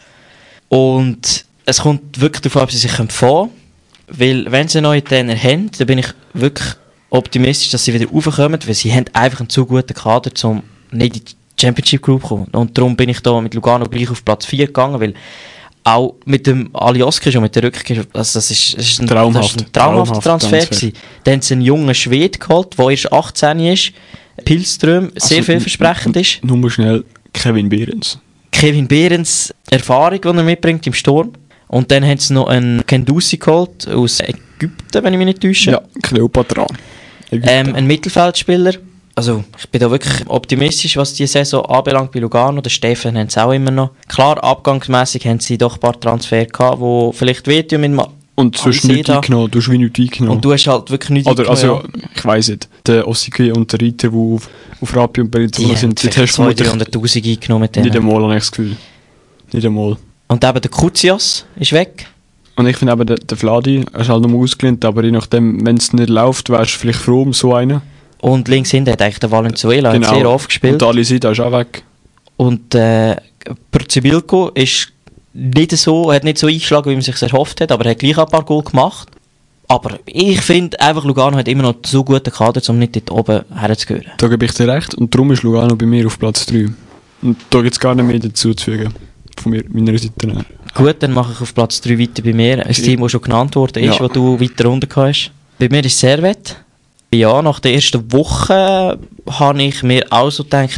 Und es kommt wirklich darauf an, ob sie sich fahren können. Weil wenn sie einen neuen Trainer haben, dann bin ich wirklich optimistisch, dass sie wieder raufkommen, weil sie haben einfach einen zu guten Kader, um nicht in die Championship Group zu kommen. Und darum bin ich da mit Lugano gleich auf Platz 4 gegangen, weil auch mit dem Alioski schon, mit der Rückkehr, also das ist ein traumhafter Transfer gewesen. Dann haben sie einen jungen Schwede geholt, der erst 18 ist, Pilström, sehr vielversprechend ist. Nur schnell, Kevin Behrens, Erfahrung, die er mitbringt im Sturm. Und dann haben sie noch einen Kendusi geholt aus Ägypten, wenn ich mich nicht täusche. Ja, Kleopatra. Ein Mittelfeldspieler. Also ich bin da wirklich optimistisch, was die Saison anbelangt bei Lugano. Der Steffen haben sie auch immer noch. Klar, abgangsmässig haben sie doch ein paar Transfer gehabt, die vielleicht wehtun mit und du hast nichts eingenommen, du hast wie nichts eingenommen. Und du hast halt wirklich nichts eingenommen. Also, ich weiss nicht, der Ossike und der Reiter, die auf Rapi und Bellinzona sind, die hast du 200'000 eingenommen mit denen. Nicht einmal, habe ich das Gefühl. Nicht einmal. Und eben der Kutsios ist weg. Und ich finde eben, der Vladi, er ist halt noch ausgelehnt, aber je nachdem, wenn es nicht läuft, wärst du vielleicht froh um so einen. Und links hinten hat eigentlich der Valenzuela genau. Sehr oft gespielt. Und Alisida ist auch weg. Und Percibilco ist hat nicht so eingeschlagen, wie man sich erhofft hat, aber er hat gleich ein paar Goal gemacht. Aber ich finde einfach, Lugano hat immer noch so guten Kader, um nicht dort oben herzugehören. Da gebe ich dir recht. Und darum ist Lugano bei mir auf Platz 3. Und da gibt es gar nicht mehr dazu zu fügen. Von meiner Seite her. Gut, dann mache ich auf Platz 3 weiter bei mir. Ein Team, das schon genannt worden ist, das du weiter runter hast. Bei mir ist Servette. Ja, nach der ersten Woche habe ich mir auch so gedacht,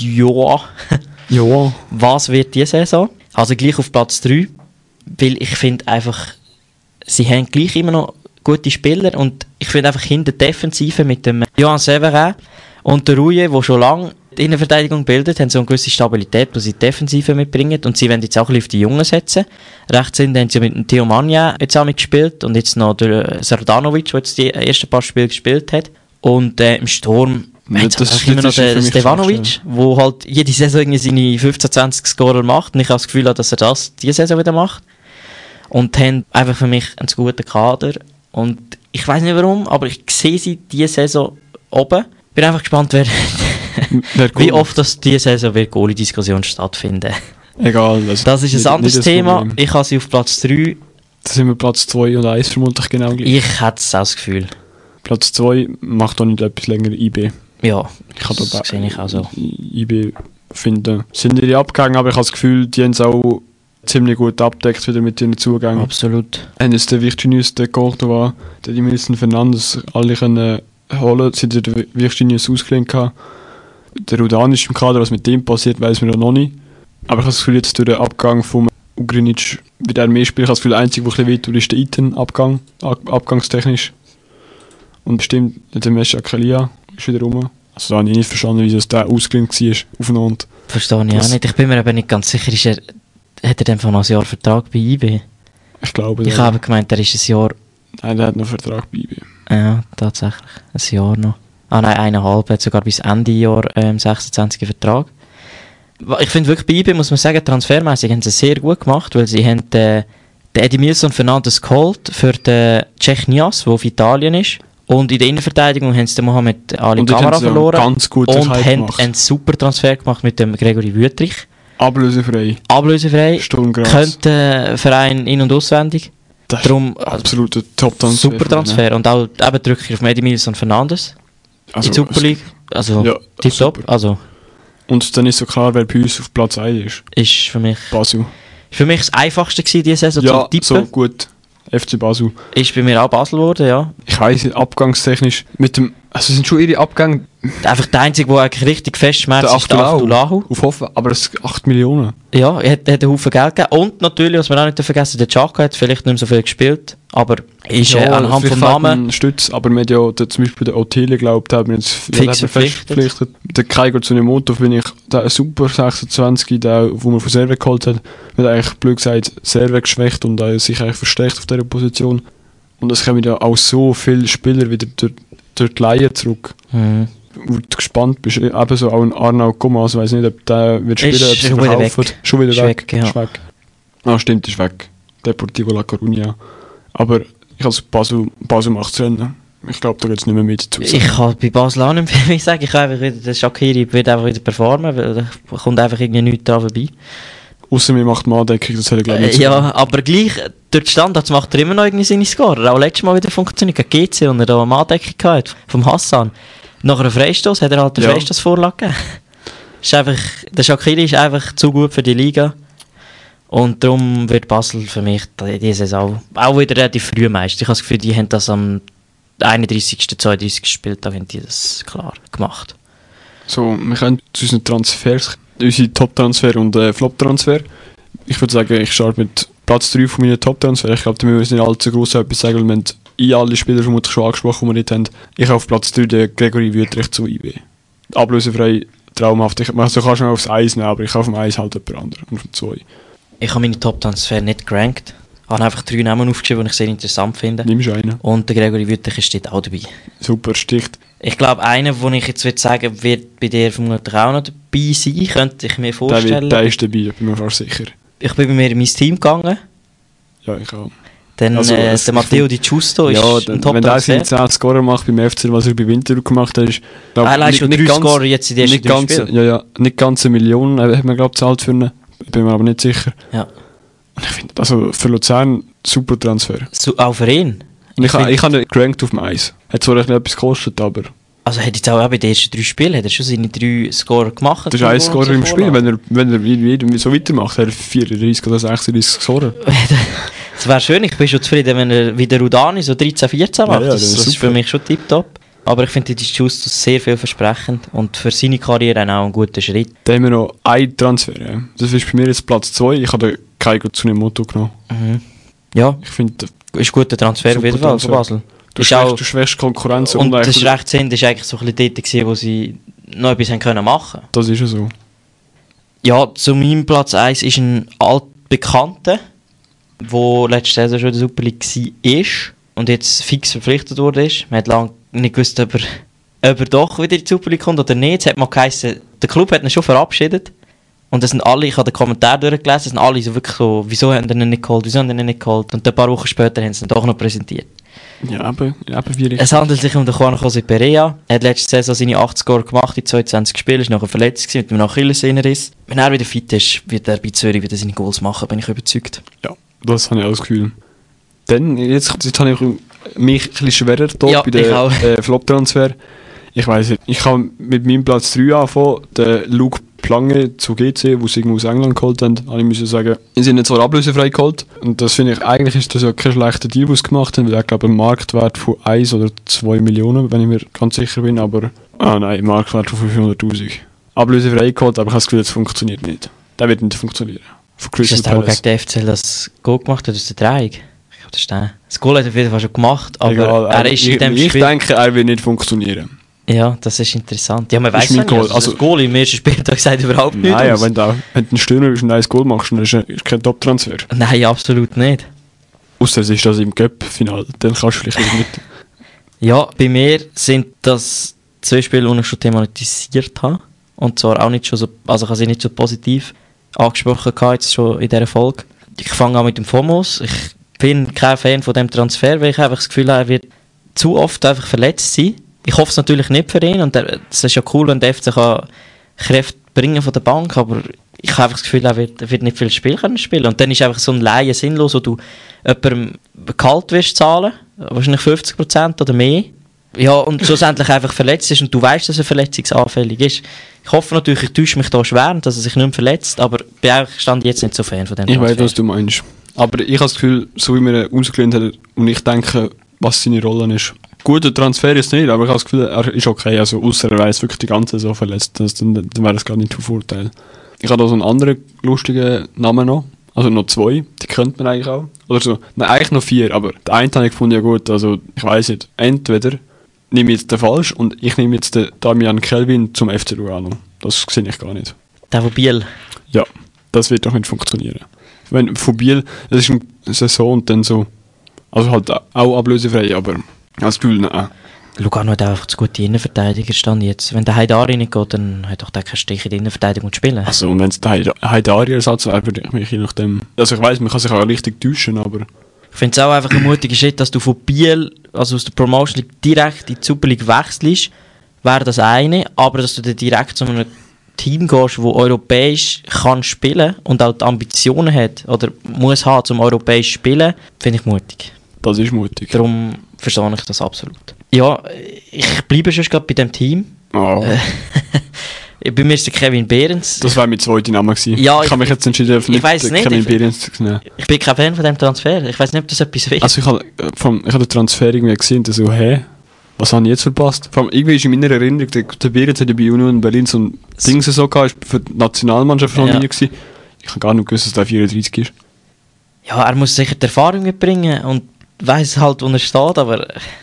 ja, was wird diese Saison? Also gleich auf Platz 3, weil ich finde einfach, sie haben gleich immer noch gute Spieler und ich finde einfach hinter der Defensive mit dem Johan Severin und der Rouillet, der schon lange die Innenverteidigung bildet, haben so eine gewisse Stabilität, die sie die Defensive mitbringen und sie wollen jetzt auch ein bisschen auf die Jungen setzen. Rechts sind haben sie mit dem Theo Manja jetzt auch mitgespielt und jetzt noch der Sardanovic, der jetzt die ersten paar Spiele gespielt hat. Und im Sturm hat es immer noch den Stevanovic, der halt jede Saison irgendwie seine 15-20 Scorer macht und ich habe das Gefühl, dass er das diese Saison wieder macht. Und haben einfach für mich einen guten Kader und ich weiß nicht warum, aber ich sehe sie diese Saison oben. Bin einfach gespannt, wie oft das diese Saison wird Goalie-Diskussion stattfinden. Egal. Das ist ein anderes Thema. Problem. Ich habe sie auf Platz 3. Da sind wir Platz 2 und 1 vermutlich genau gleich. Ich hätte es auch das Gefühl. Platz 2 macht auch nicht etwas länger IB. Ja, das sehe ich auch so. IB finden. Sind ihre Abgänge, aber ich habe das Gefühl, die haben es auch ziemlich gut abdeckt wieder mit ihren Zugängen. Absolut. Haben jetzt der Virginius, der Cordova, der Emilson Fernandes alle können holen, sind der Virginius ausgelehnt gehabt. Der Rudan ist im Kader, was mit dem passiert, weiß man noch nicht. Aber ich habe das Gefühl, jetzt durch den Abgang vom Ugrinic wird er mehr spielen. Ich habe das Gefühl, der einzige, der ein bisschen wehtut, ist der Iten-Abgang, abgangstechnisch. Und bestimmt der Mesha Kalia ist wieder rum. Also da habe ich nicht verstanden, wie das der ausgelehnt war, aufeinander. Verstehe ich auch nicht. Ich bin mir aber nicht ganz sicher, hat er dann von einem Jahr Vertrag bei IB? Ich glaube, ich habe gemeint, er ist ein Jahr... Nein, der hat noch einen Vertrag bei IB. Ja, tatsächlich. Ein Jahr noch. Nein, 1,5, hat sogar bis Ende Jahr 26er Vertrag. Ich finde wirklich bei IB, muss man sagen, transfermäßig haben sie es sehr gut gemacht, weil sie haben den Edmilson Fernandes geholt für den Cech Nias, der auf Italien ist. Und in der Innenverteidigung haben sie den Mohamed Ali Camara verloren. Ganz gut und haben einen super Transfer gemacht mit dem Gregory Wüttrich. Ablösefrei. Sturmgras. Könnte Verein in- und auswendig. Das Darum ist absolut ein Top-Transfer. Super Transfer. Und auch eben die Rückkehr auf Edmilson Fernandes in die Super League. Also ja, tipptopp. Also, und dann ist so klar, wer bei uns auf Platz 1 ist. ist für mich Basel. das Einfachste gewesen, diese Saison Ja, zum Tippen. so gut. FC Basel. Ist bei mir auch Basel geworden, ja. Ich weiss nicht, abgangstechnisch mit dem... Also sind schon ihre Abgänge... Einfach der Einzige, der eigentlich richtig fest schmerzt, Der ist der Abdulahu. Auf Hoffen, aber es sind 8 Millionen. Ja, er hat einen Haufen Geld gegeben. Und natürlich, was wir auch nicht vergessen, der Chaka hat vielleicht nicht mehr so viel gespielt, aber ist anhand vom Namen... Stütz, aber wir haben ja zum Beispiel den Ottilie, glaubt, haben wir jetzt Fix verpflichtet. Der Kaigo Tsunemoto finde ich der super 26, der, wo man von Serve geholt hat, wird eigentlich blöd gesagt Serve geschwächt und sich eigentlich verstärkt auf dieser Position. Und es kommen ja auch so viele Spieler wieder durch die Leihe zurück. Wo du gespannt bist, ebenso auch ein Arnau Gomas, ich weiss nicht, ob der wird spielen, ob sie verkaufen. Schon wieder weg. Ja. Ist weg. Ah, stimmt, ist weg. Deportivo La Coruña. Aber ich als Basel macht es Rennen. Ich glaube, da geht es nicht mehr mit dazu. Ich kann bei Basel auch nicht mehr sagen, ich kann einfach wieder, der Shaqiri wird einfach wieder performen, weil da kommt einfach irgendwie nichts dran vorbei. Ausser mir macht Manndeckung, das hätte ich glaube ich nicht Ja, aber gleich, durch die Standards macht er immer noch irgendwie seine Score. Auch letztes Mal wieder funktioniert, gegen GC, und er da eine Manndeckung hatte, vom Hassan. Nach einem Freistoß hat er halt eine Freistoßvorlage gegeben. Ist einfach, der Shaqiri ist einfach zu gut für die Liga. Und darum wird Basel für mich diese Saison auch wieder relativ früh Meister. Ich habe das Gefühl, die haben das am 31., 32. Spieltag haben die das klar gemacht. So, wir können zu unseren Transfers, unsere Top-Transfer und Flop-Transfer. Ich würde sagen, ich starte mit Platz 3 von meinen Top-Transfer. Ich glaube, da müssen wir nicht allzu gross etwas sagen, weil wir haben alle Spieler vermutlich schon angesprochen, die wir nicht haben. Ich habe auf Platz 3 den Gregory Wüttrich zu IB. Ablösefrei, traumhaft. Also kannst du mal aufs Eis nehmen, aber ich habe auf dem Eis halt jemand anderen. Und auf dem 2. Ich habe meine Top-Transfer nicht gerankt. Ich habe einfach 3 Namen aufgeschrieben, die ich sehr interessant finde. Nimmst du einen? Und der Gregory Wüttrich steht auch dabei. Super, sticht. Ich glaube, einer, den ich jetzt würde sagen, wird bei dir vermutlich auch noch dabei sein, könnte ich mir vorstellen. Der ist dabei, bin mir fast sicher. Ich bin bei mir in mein Team gegangen. Ja, ich auch. Dann Also, der Matteo Di Giusto ist ein Wenn der seine Top-Transfer. 10 Scorer macht beim FC, was er bei Winterthur gemacht hat, ist... Er ist schon 3 Scorer jetzt in den ersten 3 Spielen. Ja, nicht ganz 1 Million hat man, glaube ich, gezahlt für ihn. Bin mir aber nicht sicher. Ja. Und ich finde, also für Luzern, super Transfer. So, auch für ihn. Und ich habe ihn gerankt auf dem Eis. Hat zwar etwas gekostet, aber... Also hat jetzt auch bei den ersten 3 Spielen hat er schon seine 3 Scorer gemacht. Das ist ein Scorer im Spiel. Wenn er wie so weitermacht, hat er 34 oder 36 Scorer. Das wäre schön, ich bin schon zufrieden, wenn er wie der Rudani so 13, 14 macht. Ja, das ist für mich schon tipptopp. Aber ich finde die Giusto sehr vielversprechend und für seine Karriere auch ein guter Schritt. Dann haben wir noch einen Transfer. Ja. Das ist bei mir jetzt Platz 2. Ich habe den Kaigo Tsunemoto genommen. Ja, Ich finde, ist ein guter Transfer auf jeden Fall von Basel. du Ist auch, schwächst Konkurrenz. und das ist recht Sinn, das war eigentlich so ein bisschen dort gewesen, wo sie noch etwas haben können machen. Das ist ja so. Ja, zu meinem Platz 1 ist ein altbekannter, der letzte Saison schon in der Super League war und jetzt fix verpflichtet wurde. Man hat lange nicht gewusst, ob er doch wieder in die Super League kommt oder nicht. Es hat mal geheißen, der Club hat ihn schon verabschiedet. Und das sind alle, ich habe den Kommentar durchgelesen, das sind alle so wirklich so, wieso haben die ihn nicht geholt, wieso haben die ihn nicht geholt. Und ein paar Wochen später haben sie ihn doch noch präsentiert. Ja, eben wie richtig. Es handelt sich um den Juan José Perea. Er hat letzte Saison seine 8 Score gemacht in 22 Spielen, ist nachher verletzt gewesen, mit einem Achillessehnenriss. Wenn er wieder fit ist, wird er bei Zürich wieder seine Goals machen, bin ich überzeugt. Ja, das habe ich auch das Gefühl. Dann, jetzt habe ich mich ein bisschen schwerer dort Ja, bei den Flop-Transfer. Ich weiss nicht, ich kann mit meinem Platz 3 anfangen, den Luke Plange zu GC, wo sie aus England geholt haben, habe ich müssen sagen, sie sind jetzt zwar ablösefrei geholt und das finde ich, eigentlich ist das ja kein schlechter Deal, was sie gemacht haben, weil ich glaube, ein Marktwert von 1 oder 2 Millionen, wenn ich mir ganz sicher bin, aber, ein Marktwert von 500'000. Ablösefrei geholt, aber ich habe das Gefühl, das funktioniert nicht. Der wird nicht funktionieren. Ist das der, der gegen den FCL das Goal gemacht hat aus der Drehung? Ich glaube, das ist der. Das Goal hat er auf jeden Fall schon gemacht, aber egal, er ist in dem Spiel... Ich denke, er wird nicht funktionieren. Ja, das ist interessant. Ja, man weiss Ist mein nicht, Goal. also das Goal im ersten Spieltag sagt überhaupt nichts Nein, aus. wenn du ein Stürmer bist und ein Goal machst, dann ist es kein Top-Transfer. Nein, absolut nicht. Ausser es ist das im Cup-Final, dann kannst du vielleicht nicht. Ja, bei mir sind das 2 Spiele, die ich schon thematisiert habe. Und zwar auch nicht schon so, also ich habe sie nicht so positiv angesprochen jetzt schon in dieser Folge. Ich fange an mit dem Fomos. Ich bin kein Fan von dem Transfer, weil ich einfach das Gefühl habe, er wird zu oft einfach verletzt sein. Ich hoffe es natürlich nicht für ihn und es ist ja cool, wenn der FC kann Kräfte bringen von der Bank, aber ich habe einfach das Gefühl, er wird nicht viel Spiel können spielen. Und dann ist einfach so ein Laie sinnlos, wo du jemandem Gehalt wirst zahlen, wahrscheinlich 50% oder mehr. Ja, und schlussendlich einfach verletzt ist und du weißt, dass er verletzungsanfällig ist. Ich hoffe natürlich, ich täusche mich da schwer, dass er sich nicht mehr verletzt, aber bin eigentlich stand jetzt nicht so Fan von dem Ich Transfer. weiß, was du meinst. Aber ich habe das Gefühl, so wie wir ihn ausgelehnt haben und ich denke, was seine Rolle ist. Guter Transfer ist nicht, aber ich habe das Gefühl, er ist okay. Also ausser er weiss wirklich die ganze Saison verletzt, dann wäre das gar nicht von Vorteil. Ich habe da so einen anderen lustigen Namen noch. Also noch 2, die könnte man eigentlich auch. Oder so, nein, eigentlich noch 4, aber den einen habe ich gefunden, ja gut, also ich weiss nicht. Entweder nehme ich jetzt den falsch und ich nehme jetzt den Damian Kelvin zum FC Lugano. Das sehe ich gar nicht. Der von Biel. Ja, das wird doch nicht funktionieren. Wenn von Biel, das ist eine Saison und dann so, also halt auch ablösefrei, aber als Gefühl, nein. Lugano hat einfach zu gute Innenverteidiger stand jetzt. Wenn der Haidari nicht geht, dann hat doch der keinen Stich in die Innenverteidigung zu spielen. Also und wenn es der Haidari-Ersatz wäre, würde ich mich je nachdem, also ich weiss, man kann sich auch richtig täuschen, aber Ich finde es auch einfach ein mutiger Schritt, dass du von Biel, also aus der Promotion League, direkt in die Super League wechselst, wäre das eine, aber dass du dann direkt zu einem Team gehst, das europäisch kann spielen und auch die Ambitionen hat oder muss haben, zum europäisch spielen, finde ich mutig. das ist mutig. Darum verstehe ich das absolut. Ja, ich bleibe schon gerade bei dem Team. Oh, Bei mir ist der Kevin Behrens. das wäre mein zweiter Name gewesen. Ja, ich habe mich jetzt entschieden, ich weiss nicht, Kevin Behrens zu nehmen. Ich bin kein Fan von dem Transfer. Ich weiß nicht, ob das etwas will. Also ich habe den Transfer irgendwie gesehen und so, was habe ich jetzt verpasst? Vor allem, irgendwie ist in meiner Erinnerung, der Behrens hat ja bei Union Berlin so ein Ding so gehabt, ist für die Nationalmannschaft von mir gewesen. Ich habe gar nicht gewusst, dass der 34 ist. Ja, er muss sicher die Erfahrung mitbringen und weiss halt, wo er steht, aber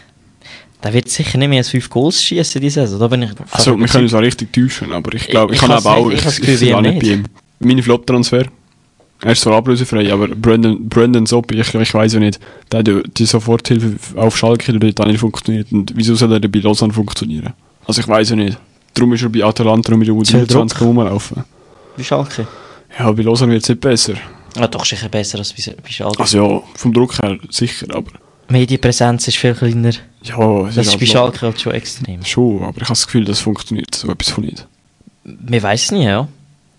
der wird sicher nicht mehr als 5 Goals schießen diese Saison. Da bin ich Also wir können uns auch richtig täuschen, aber ich glaube, ich kann kann's aber auch, nicht- ich ich hab's Gefühl, sehe auch wie nicht bei ihm. Meine Flop-Transfer, er ist zwar ablösefrei, aber Brandon Sopp, ich weiß ja nicht, der hat ja die Soforthilfe auf Schalke, die hat nicht funktioniert und wieso soll er bei Lausanne funktionieren? Also ich weiß ja nicht. Darum ist er bei Atalanta und mit der U23 rumlaufen. Wie Schalke? Ja, bei Lausanne wird es nicht besser. Ja, doch sicher besser als bei Schalke. Also ja, vom Druck her sicher, aber Medienpräsenz ist viel kleiner. ja, es Das ist halt bei noch- Schalke halt schon extrem. Schon, aber ich habe das Gefühl, das funktioniert so etwas von nicht. Wir weissen nie, ja.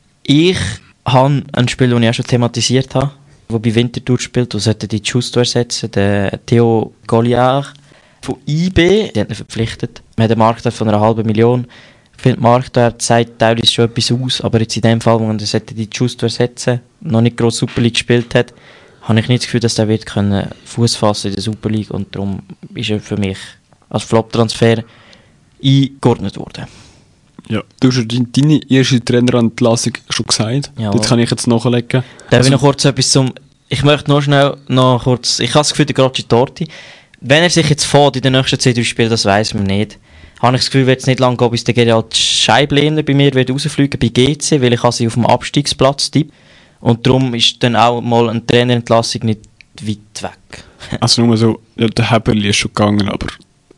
Ich habe ein Spiel, das ich auch schon thematisiert habe, das bei Winterthur spielt, das sollte die Justo ersetzen, der Theo Goliard von IB. Die hat ihn verpflichtet. Man hat einen Marktwert von 1,5 Million. Ich finde, der Marktwert sagt teilweise schon etwas aus, aber jetzt in dem Fall, wo man die Justo ersetzen noch nicht gross Super League gespielt hat, habe ich nicht das Gefühl, dass der wird können Fuß fassen in der Super League und darum ist er für mich als Flop-Transfer eingeordnet worden. Ja. Du hast ja deine erste Trainerentlassung schon gesagt. Ja. Dort kann ich jetzt nachlegen. Darf ich noch kurz etwas zum... Ich möchte nur schnell noch kurz... Ich habe das Gefühl, der Gracci Torti, wenn er sich jetzt fährt in den nächsten 2-3 Spielen, das weiss man nicht, habe ich das Gefühl, wird es nicht lange gehen, bis der Gerald Scheiblehner bei mir wird rausfliegen bei GC, weil ich habe sie auf dem Abstiegsplatz tippe. Und darum ist dann auch mal eine Trainerentlassung nicht weit weg. Also nur so, ja, der Heberli ist schon gegangen, aber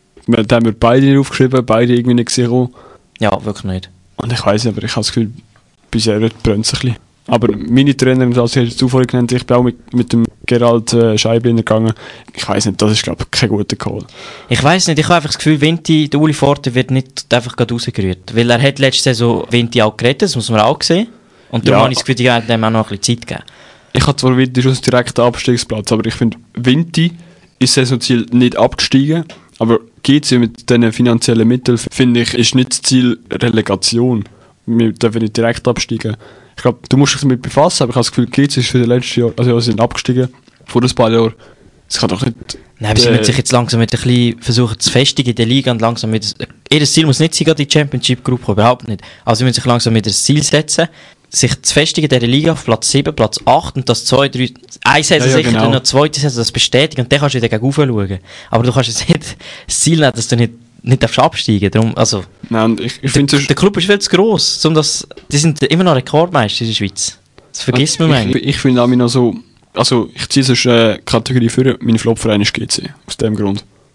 da haben wir beide nicht aufgeschrieben, beide irgendwie nicht gesehen. Ja, wirklich nicht. Und ich weiss nicht, aber ich habe das Gefühl, bisher brennt es ein bisschen. Aber meine Trainerin, als ich jetzt zuvor genannt, ich bin auch mit dem Gerald Scheibliner gegangen. Ich weiss nicht, das ist glaube ich kein guter Call. Ich weiss nicht, ich habe einfach das Gefühl, Vinti, der Uli Forte wird nicht einfach gerade rausgerührt. Weil er hat letzte Saison Vinti auch gerettet, das muss man auch sehen. Und darum Ja. habe ich das Gefühl, die werden dem auch noch ein bisschen Zeit geben. Ich habe zwar Vinti schon einen direkten Abstiegsplatz, aber ich finde, Vinti ist Saisonziel nicht abgestiegen, aber GC mit diesen finanziellen Mitteln, finde ich, ist nicht das Ziel Relegation. Wir dürfen nicht direkt absteigen. Ich glaube, du musst dich damit befassen, aber ich habe das Gefühl, GC ist für die letzten Jahre, also sie sind abgestiegen, vor ein paar Jahren. Es kann doch nicht... Nein, aber sie müssen sich jetzt langsam mit ein bisschen versuchen zu festigen in der Liga und langsam mit... Ihr Ziel muss nicht sein, gerade die Championship-Gruppe, überhaupt nicht. Also sie müssen sich langsam mit das Ziel setzen, sich zu festigen in dieser Liga auf Platz 7, Platz 8 und das 2, 3... Eine Saison Ja, sicher, genau. dann noch zweite Saison, das bestätigen und dann kannst du wieder gegen rauf schauen. Aber du kannst jetzt nicht das Ziel nehmen, dass du nicht absteigen darfst. Darum, also, Nein, und ich finde es... der Club ist viel zu gross, die sind immer noch Rekordmeister in der Schweiz. Das vergisst man manchmal. Ich finde auch noch so... Also, ich ziehe sonst Kategorie für, mein Flop-Verein ist GC, aus dem Grund.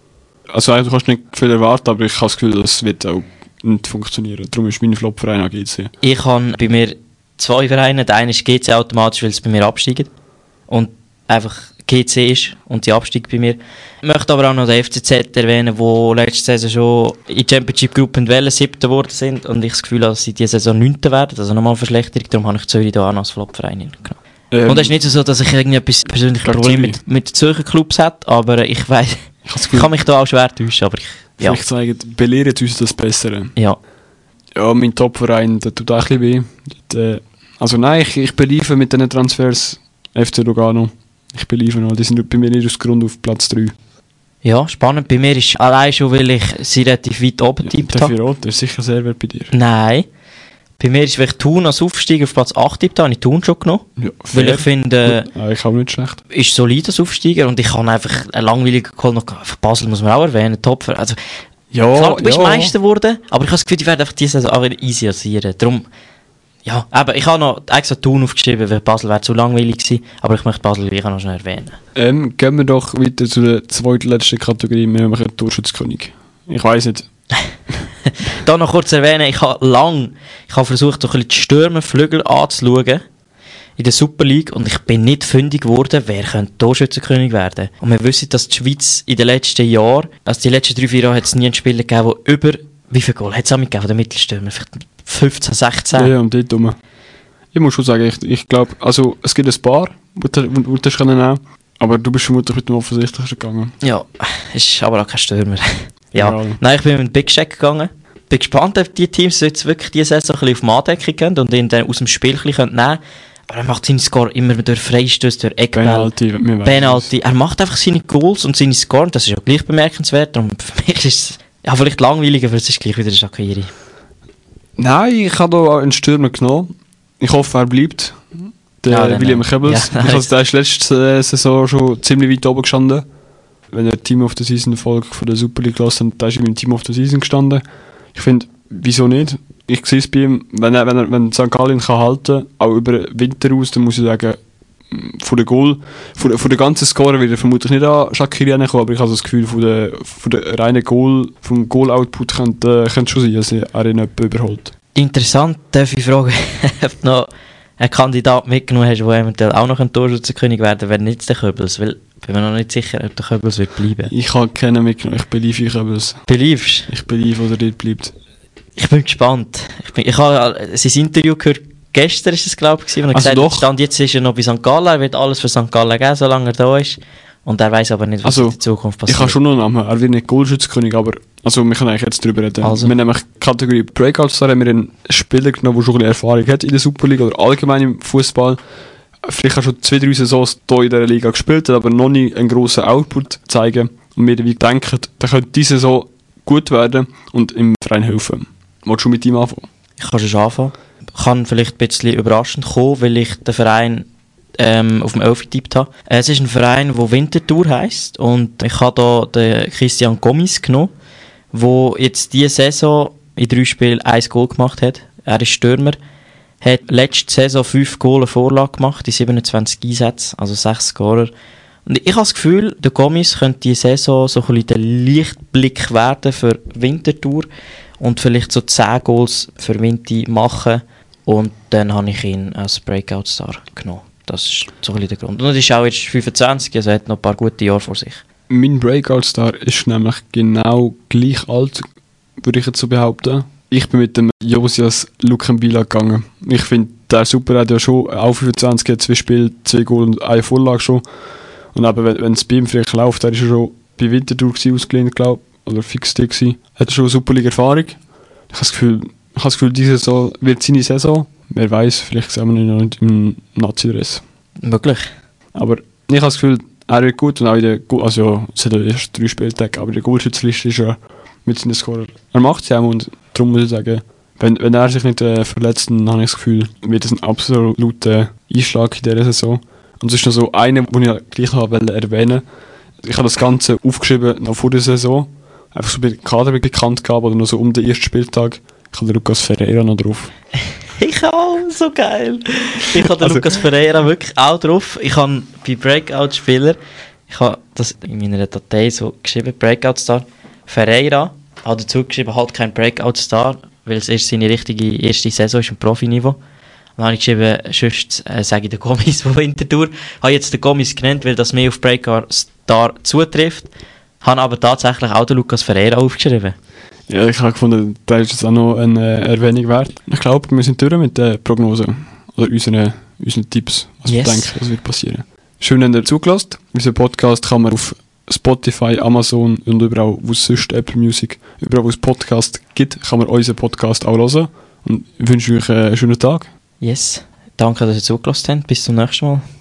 Also eigentlich, du kannst nicht viel erwarten, aber ich habe das Gefühl, das wird auch nicht funktionieren. Darum ist mein Flop-Verein auch GC. Ich habe bei mir 2 Vereine. Der eine ist GC automatisch, weil es bei mir absteigt. Und einfach GC ist und die Abstieg bei mir. Ich möchte aber auch noch den FCZ erwähnen, wo letzte Saison schon in Championship-Gruppen 7. geworden sind und ich das Gefühl habe, dass sie diese Saison 9. werden, also nochmal Verschlechterung, darum habe ich Zürich da auch als Flop-Verein genommen. Und es ist nicht so, dass ich irgendetwas persönliches Problem mit Zürcher Clubs habe, aber ich weiss, ich kann mich da auch schwer täuschen, aber vielleicht sagen, belehren uns das Bessere. Ja. Ja, mein Top-Verein, der tut auch ein bisschen weh. Also nein, ich beliebe mit diesen Transfers FC Lugano. Ich beliebe noch, die sind bei mir nicht aus Grund auf Platz 3. Ja, spannend. Bei mir ist allein schon, weil ich sie relativ weit oben tippt habe. Der ist sicher sehr wert bei dir. Nein. Bei mir ist, weil ich Thun als Aufsteiger auf Platz 8 tippt habe, ich Thun schon genommen. Ja, weil ich finde, ich habe nicht schlecht. Ist solid als Aufsteiger und ich kann einfach einen langweiligen Call noch, Basel muss man auch erwähnen, top. Also, ja, klar, du bist Meister geworden, aber ich habe das Gefühl, die werden einfach diese Saison auch wieder easy rasieren. Darum, ja, aber ich habe noch extra Thun aufgeschrieben, weil Basel wäre zu langweilig gewesen, aber ich möchte Basel gleich noch schnell erwähnen. Gehen wir doch weiter zu der zweitletzten Kategorie, wir machen Torschutzkönig. Ich weiss nicht. Da noch kurz erwähnen, ich habe versucht, so ein bisschen die Stürmerflügel anzuschauen in der Super League und ich bin nicht fündig geworden, wer könnte Torschützenkönig werden. Und wir wissen, dass die Schweiz in den letzten Jahren, also die letzten 3-4 Jahre, hat es nie einen Spieler gegeben, der über, wie viel Goal hat es gegeben, der Mittelstürmer? Vielleicht 15, 16? Ja, und dort rum. Ich muss schon sagen, ich glaube, also es gibt ein paar, die du nehmen können, aber du bist vermutlich mit dem Offensichtlichen gegangen. Ja, ist aber auch kein Stürmer. Ja. Nein, ich bin mit dem Big Shack gegangen. Bin gespannt, ob die Teams jetzt wirklich diese Saison ein bisschen auf Madeckung gehen und ihn dann aus dem Spiel ein bisschen nehmen können. Aber er macht seine Score immer durch Freistöße, durch Eckball, Penalty. Er macht einfach seine Goals und seine Score und das ist auch gleich bemerkenswert. Und für mich ist es ja, vielleicht langweiliger, aber es ist gleich wieder ein Shaqiri. Nein, ich habe hier einen Stürmer genommen. Ich hoffe, er bleibt. Der William Kebels. Ja, der ist letzte Saison schon ziemlich weit oben gestanden. Wenn ihr Team of the Season Folge von der Super League hört, dann ist er im Team of the Season gestanden. Ich finde, wieso nicht? Ich sehe es bei ihm, wenn St. Gallen kann halten, auch über den Winter aus, dann muss ich sagen, von der ganzen Score wird er vermutlich nicht an Shaqiri kommen, aber ich habe das Gefühl, von der reinen vom Goal-Output könnte schon sein, dass er ihn überholt. Interessant, darf ich fragen, ob du noch einen Kandidat mitgenommen hast, der eventuell auch noch ein Torschützenkönig werden wäre nicht der Köbels, weil ich bin mir noch nicht sicher, ob der Köbels wird bleiben. Ich habe keinen mitgenommen, ich beliebe Köbels. Beliebst? Ich beliebe, dass er dort bleibt. Ich bin gespannt. Ich habe sein Interview gehört, gestern ist es glaube ich, und er gesagt hat, Stand jetzt ist er noch bei St. Gallen, er wird alles für St. Gallen geben, solange er da ist. Und er weiß aber nicht, was in der Zukunft passiert. Ich habe schon noch einen Namen, er wird nicht Goalschützenkönig, aber also wir können eigentlich jetzt darüber reden. Also. Wir haben nämlich Kategorie Breakouts, da haben wir einen Spieler genommen, der schon ein bisschen Erfahrung hat in der Superliga oder allgemein im Fußball. Vielleicht auch schon 2-3 Saisons hier in dieser Liga gespielt hat, aber noch nie einen grossen Output zeigen. Und wir denken, der könnte diese Saison gut werden und im Verein helfen. Willst du mit ihm anfangen? Ich kann schon anfangen. Kann vielleicht ein bisschen überraschend kommen, weil ich den Verein auf dem 11 getippt habe. Es ist ein Verein, der Winterthur heisst und ich habe hier den Christian Gomis genommen, der jetzt diese Saison in 3 Spielen 1 Goal gemacht hat. Er ist Stürmer, hat letzte Saison 5 Goal eine Vorlage gemacht in 27 Einsätzen, also 6 Scorer. Und ich habe das Gefühl, der Gomis könnte diese Saison so ein bisschen der Lichtblick werden für Winterthur und vielleicht so 10 Goals für Winti machen und dann habe ich ihn als Breakout-Star genommen. Das ist so ein bisschen der Grund. Und er ist auch jetzt 25, also er hat noch ein paar gute Jahre vor sich. Mein Breakout-Star ist nämlich genau gleich alt, würde ich jetzt so behaupten. Ich bin mit dem Josias Lukenbila gegangen. Ich finde, der Super hat ja schon auch 25, hat 2 Spiele, 2 Goal und 1 Vorlage schon. Und eben, wenn es bei ihm vielleicht läuft, der ist ja schon bei Winterthur ausgelehnt, glaube ich, oder fix da gewesen. Hat schon Superliga-Erfahrung. Ich habe das Gefühl, diese Saison wird seine Saison. Wer weiß, vielleicht sehen wir ihn noch nicht im Nazi-Dress. Möglich. Aber ich habe das Gefühl, er wird gut und auch in der also ja, es hat ja erst 3 Spieltage, aber in der Goalschützenliste ist er mit seinen Scorer. Er macht es ja und darum muss ich sagen, wenn er sich nicht verletzt, dann habe ich das Gefühl, wird es ein absoluter Einschlag in dieser Saison. Und es ist noch so einer, den ich gleich erwähnen wollte. Ich habe das Ganze aufgeschrieben noch vor der Saison. Einfach so bei der Kader bekannt gegeben oder noch so um den ersten Spieltag. Ich habe den Lucas Ferreira noch drauf. Ich auch, so geil. Ich habe den Lucas Ferreira wirklich auch drauf. Ich habe bei Breakout-Spielern, Ich habe das in meiner Datei so geschrieben, Breakout Star. Ferreira hat dazu geschrieben, halt kein Breakout Star, weil es erst seine richtige erste Saison ist im Profiniveau. Dann habe ich geschrieben, sonst sage ich den Gomis von Winterthur. Ich habe jetzt den Gomis genannt, weil das mehr auf Breakout Star zutrifft. Habe aber tatsächlich auch den Lucas Ferreira aufgeschrieben. Ja, ich habe gefunden, da ist jetzt auch noch eine Erwähnung wert. Ich glaube, wir sind durch mit der Prognose. Oder unseren Tipps, was wir denken, was wird passieren. Schön, dass ihr zugelassen. Unseren Podcast kann man auf Spotify, Amazon und überall, wo es sonst Apple Music, überall, wo es Podcast gibt, kann man unseren Podcast auch hören. Und ich wünsche euch einen schönen Tag. Yes, danke, dass ihr zugelassen habt. Bis zum nächsten Mal.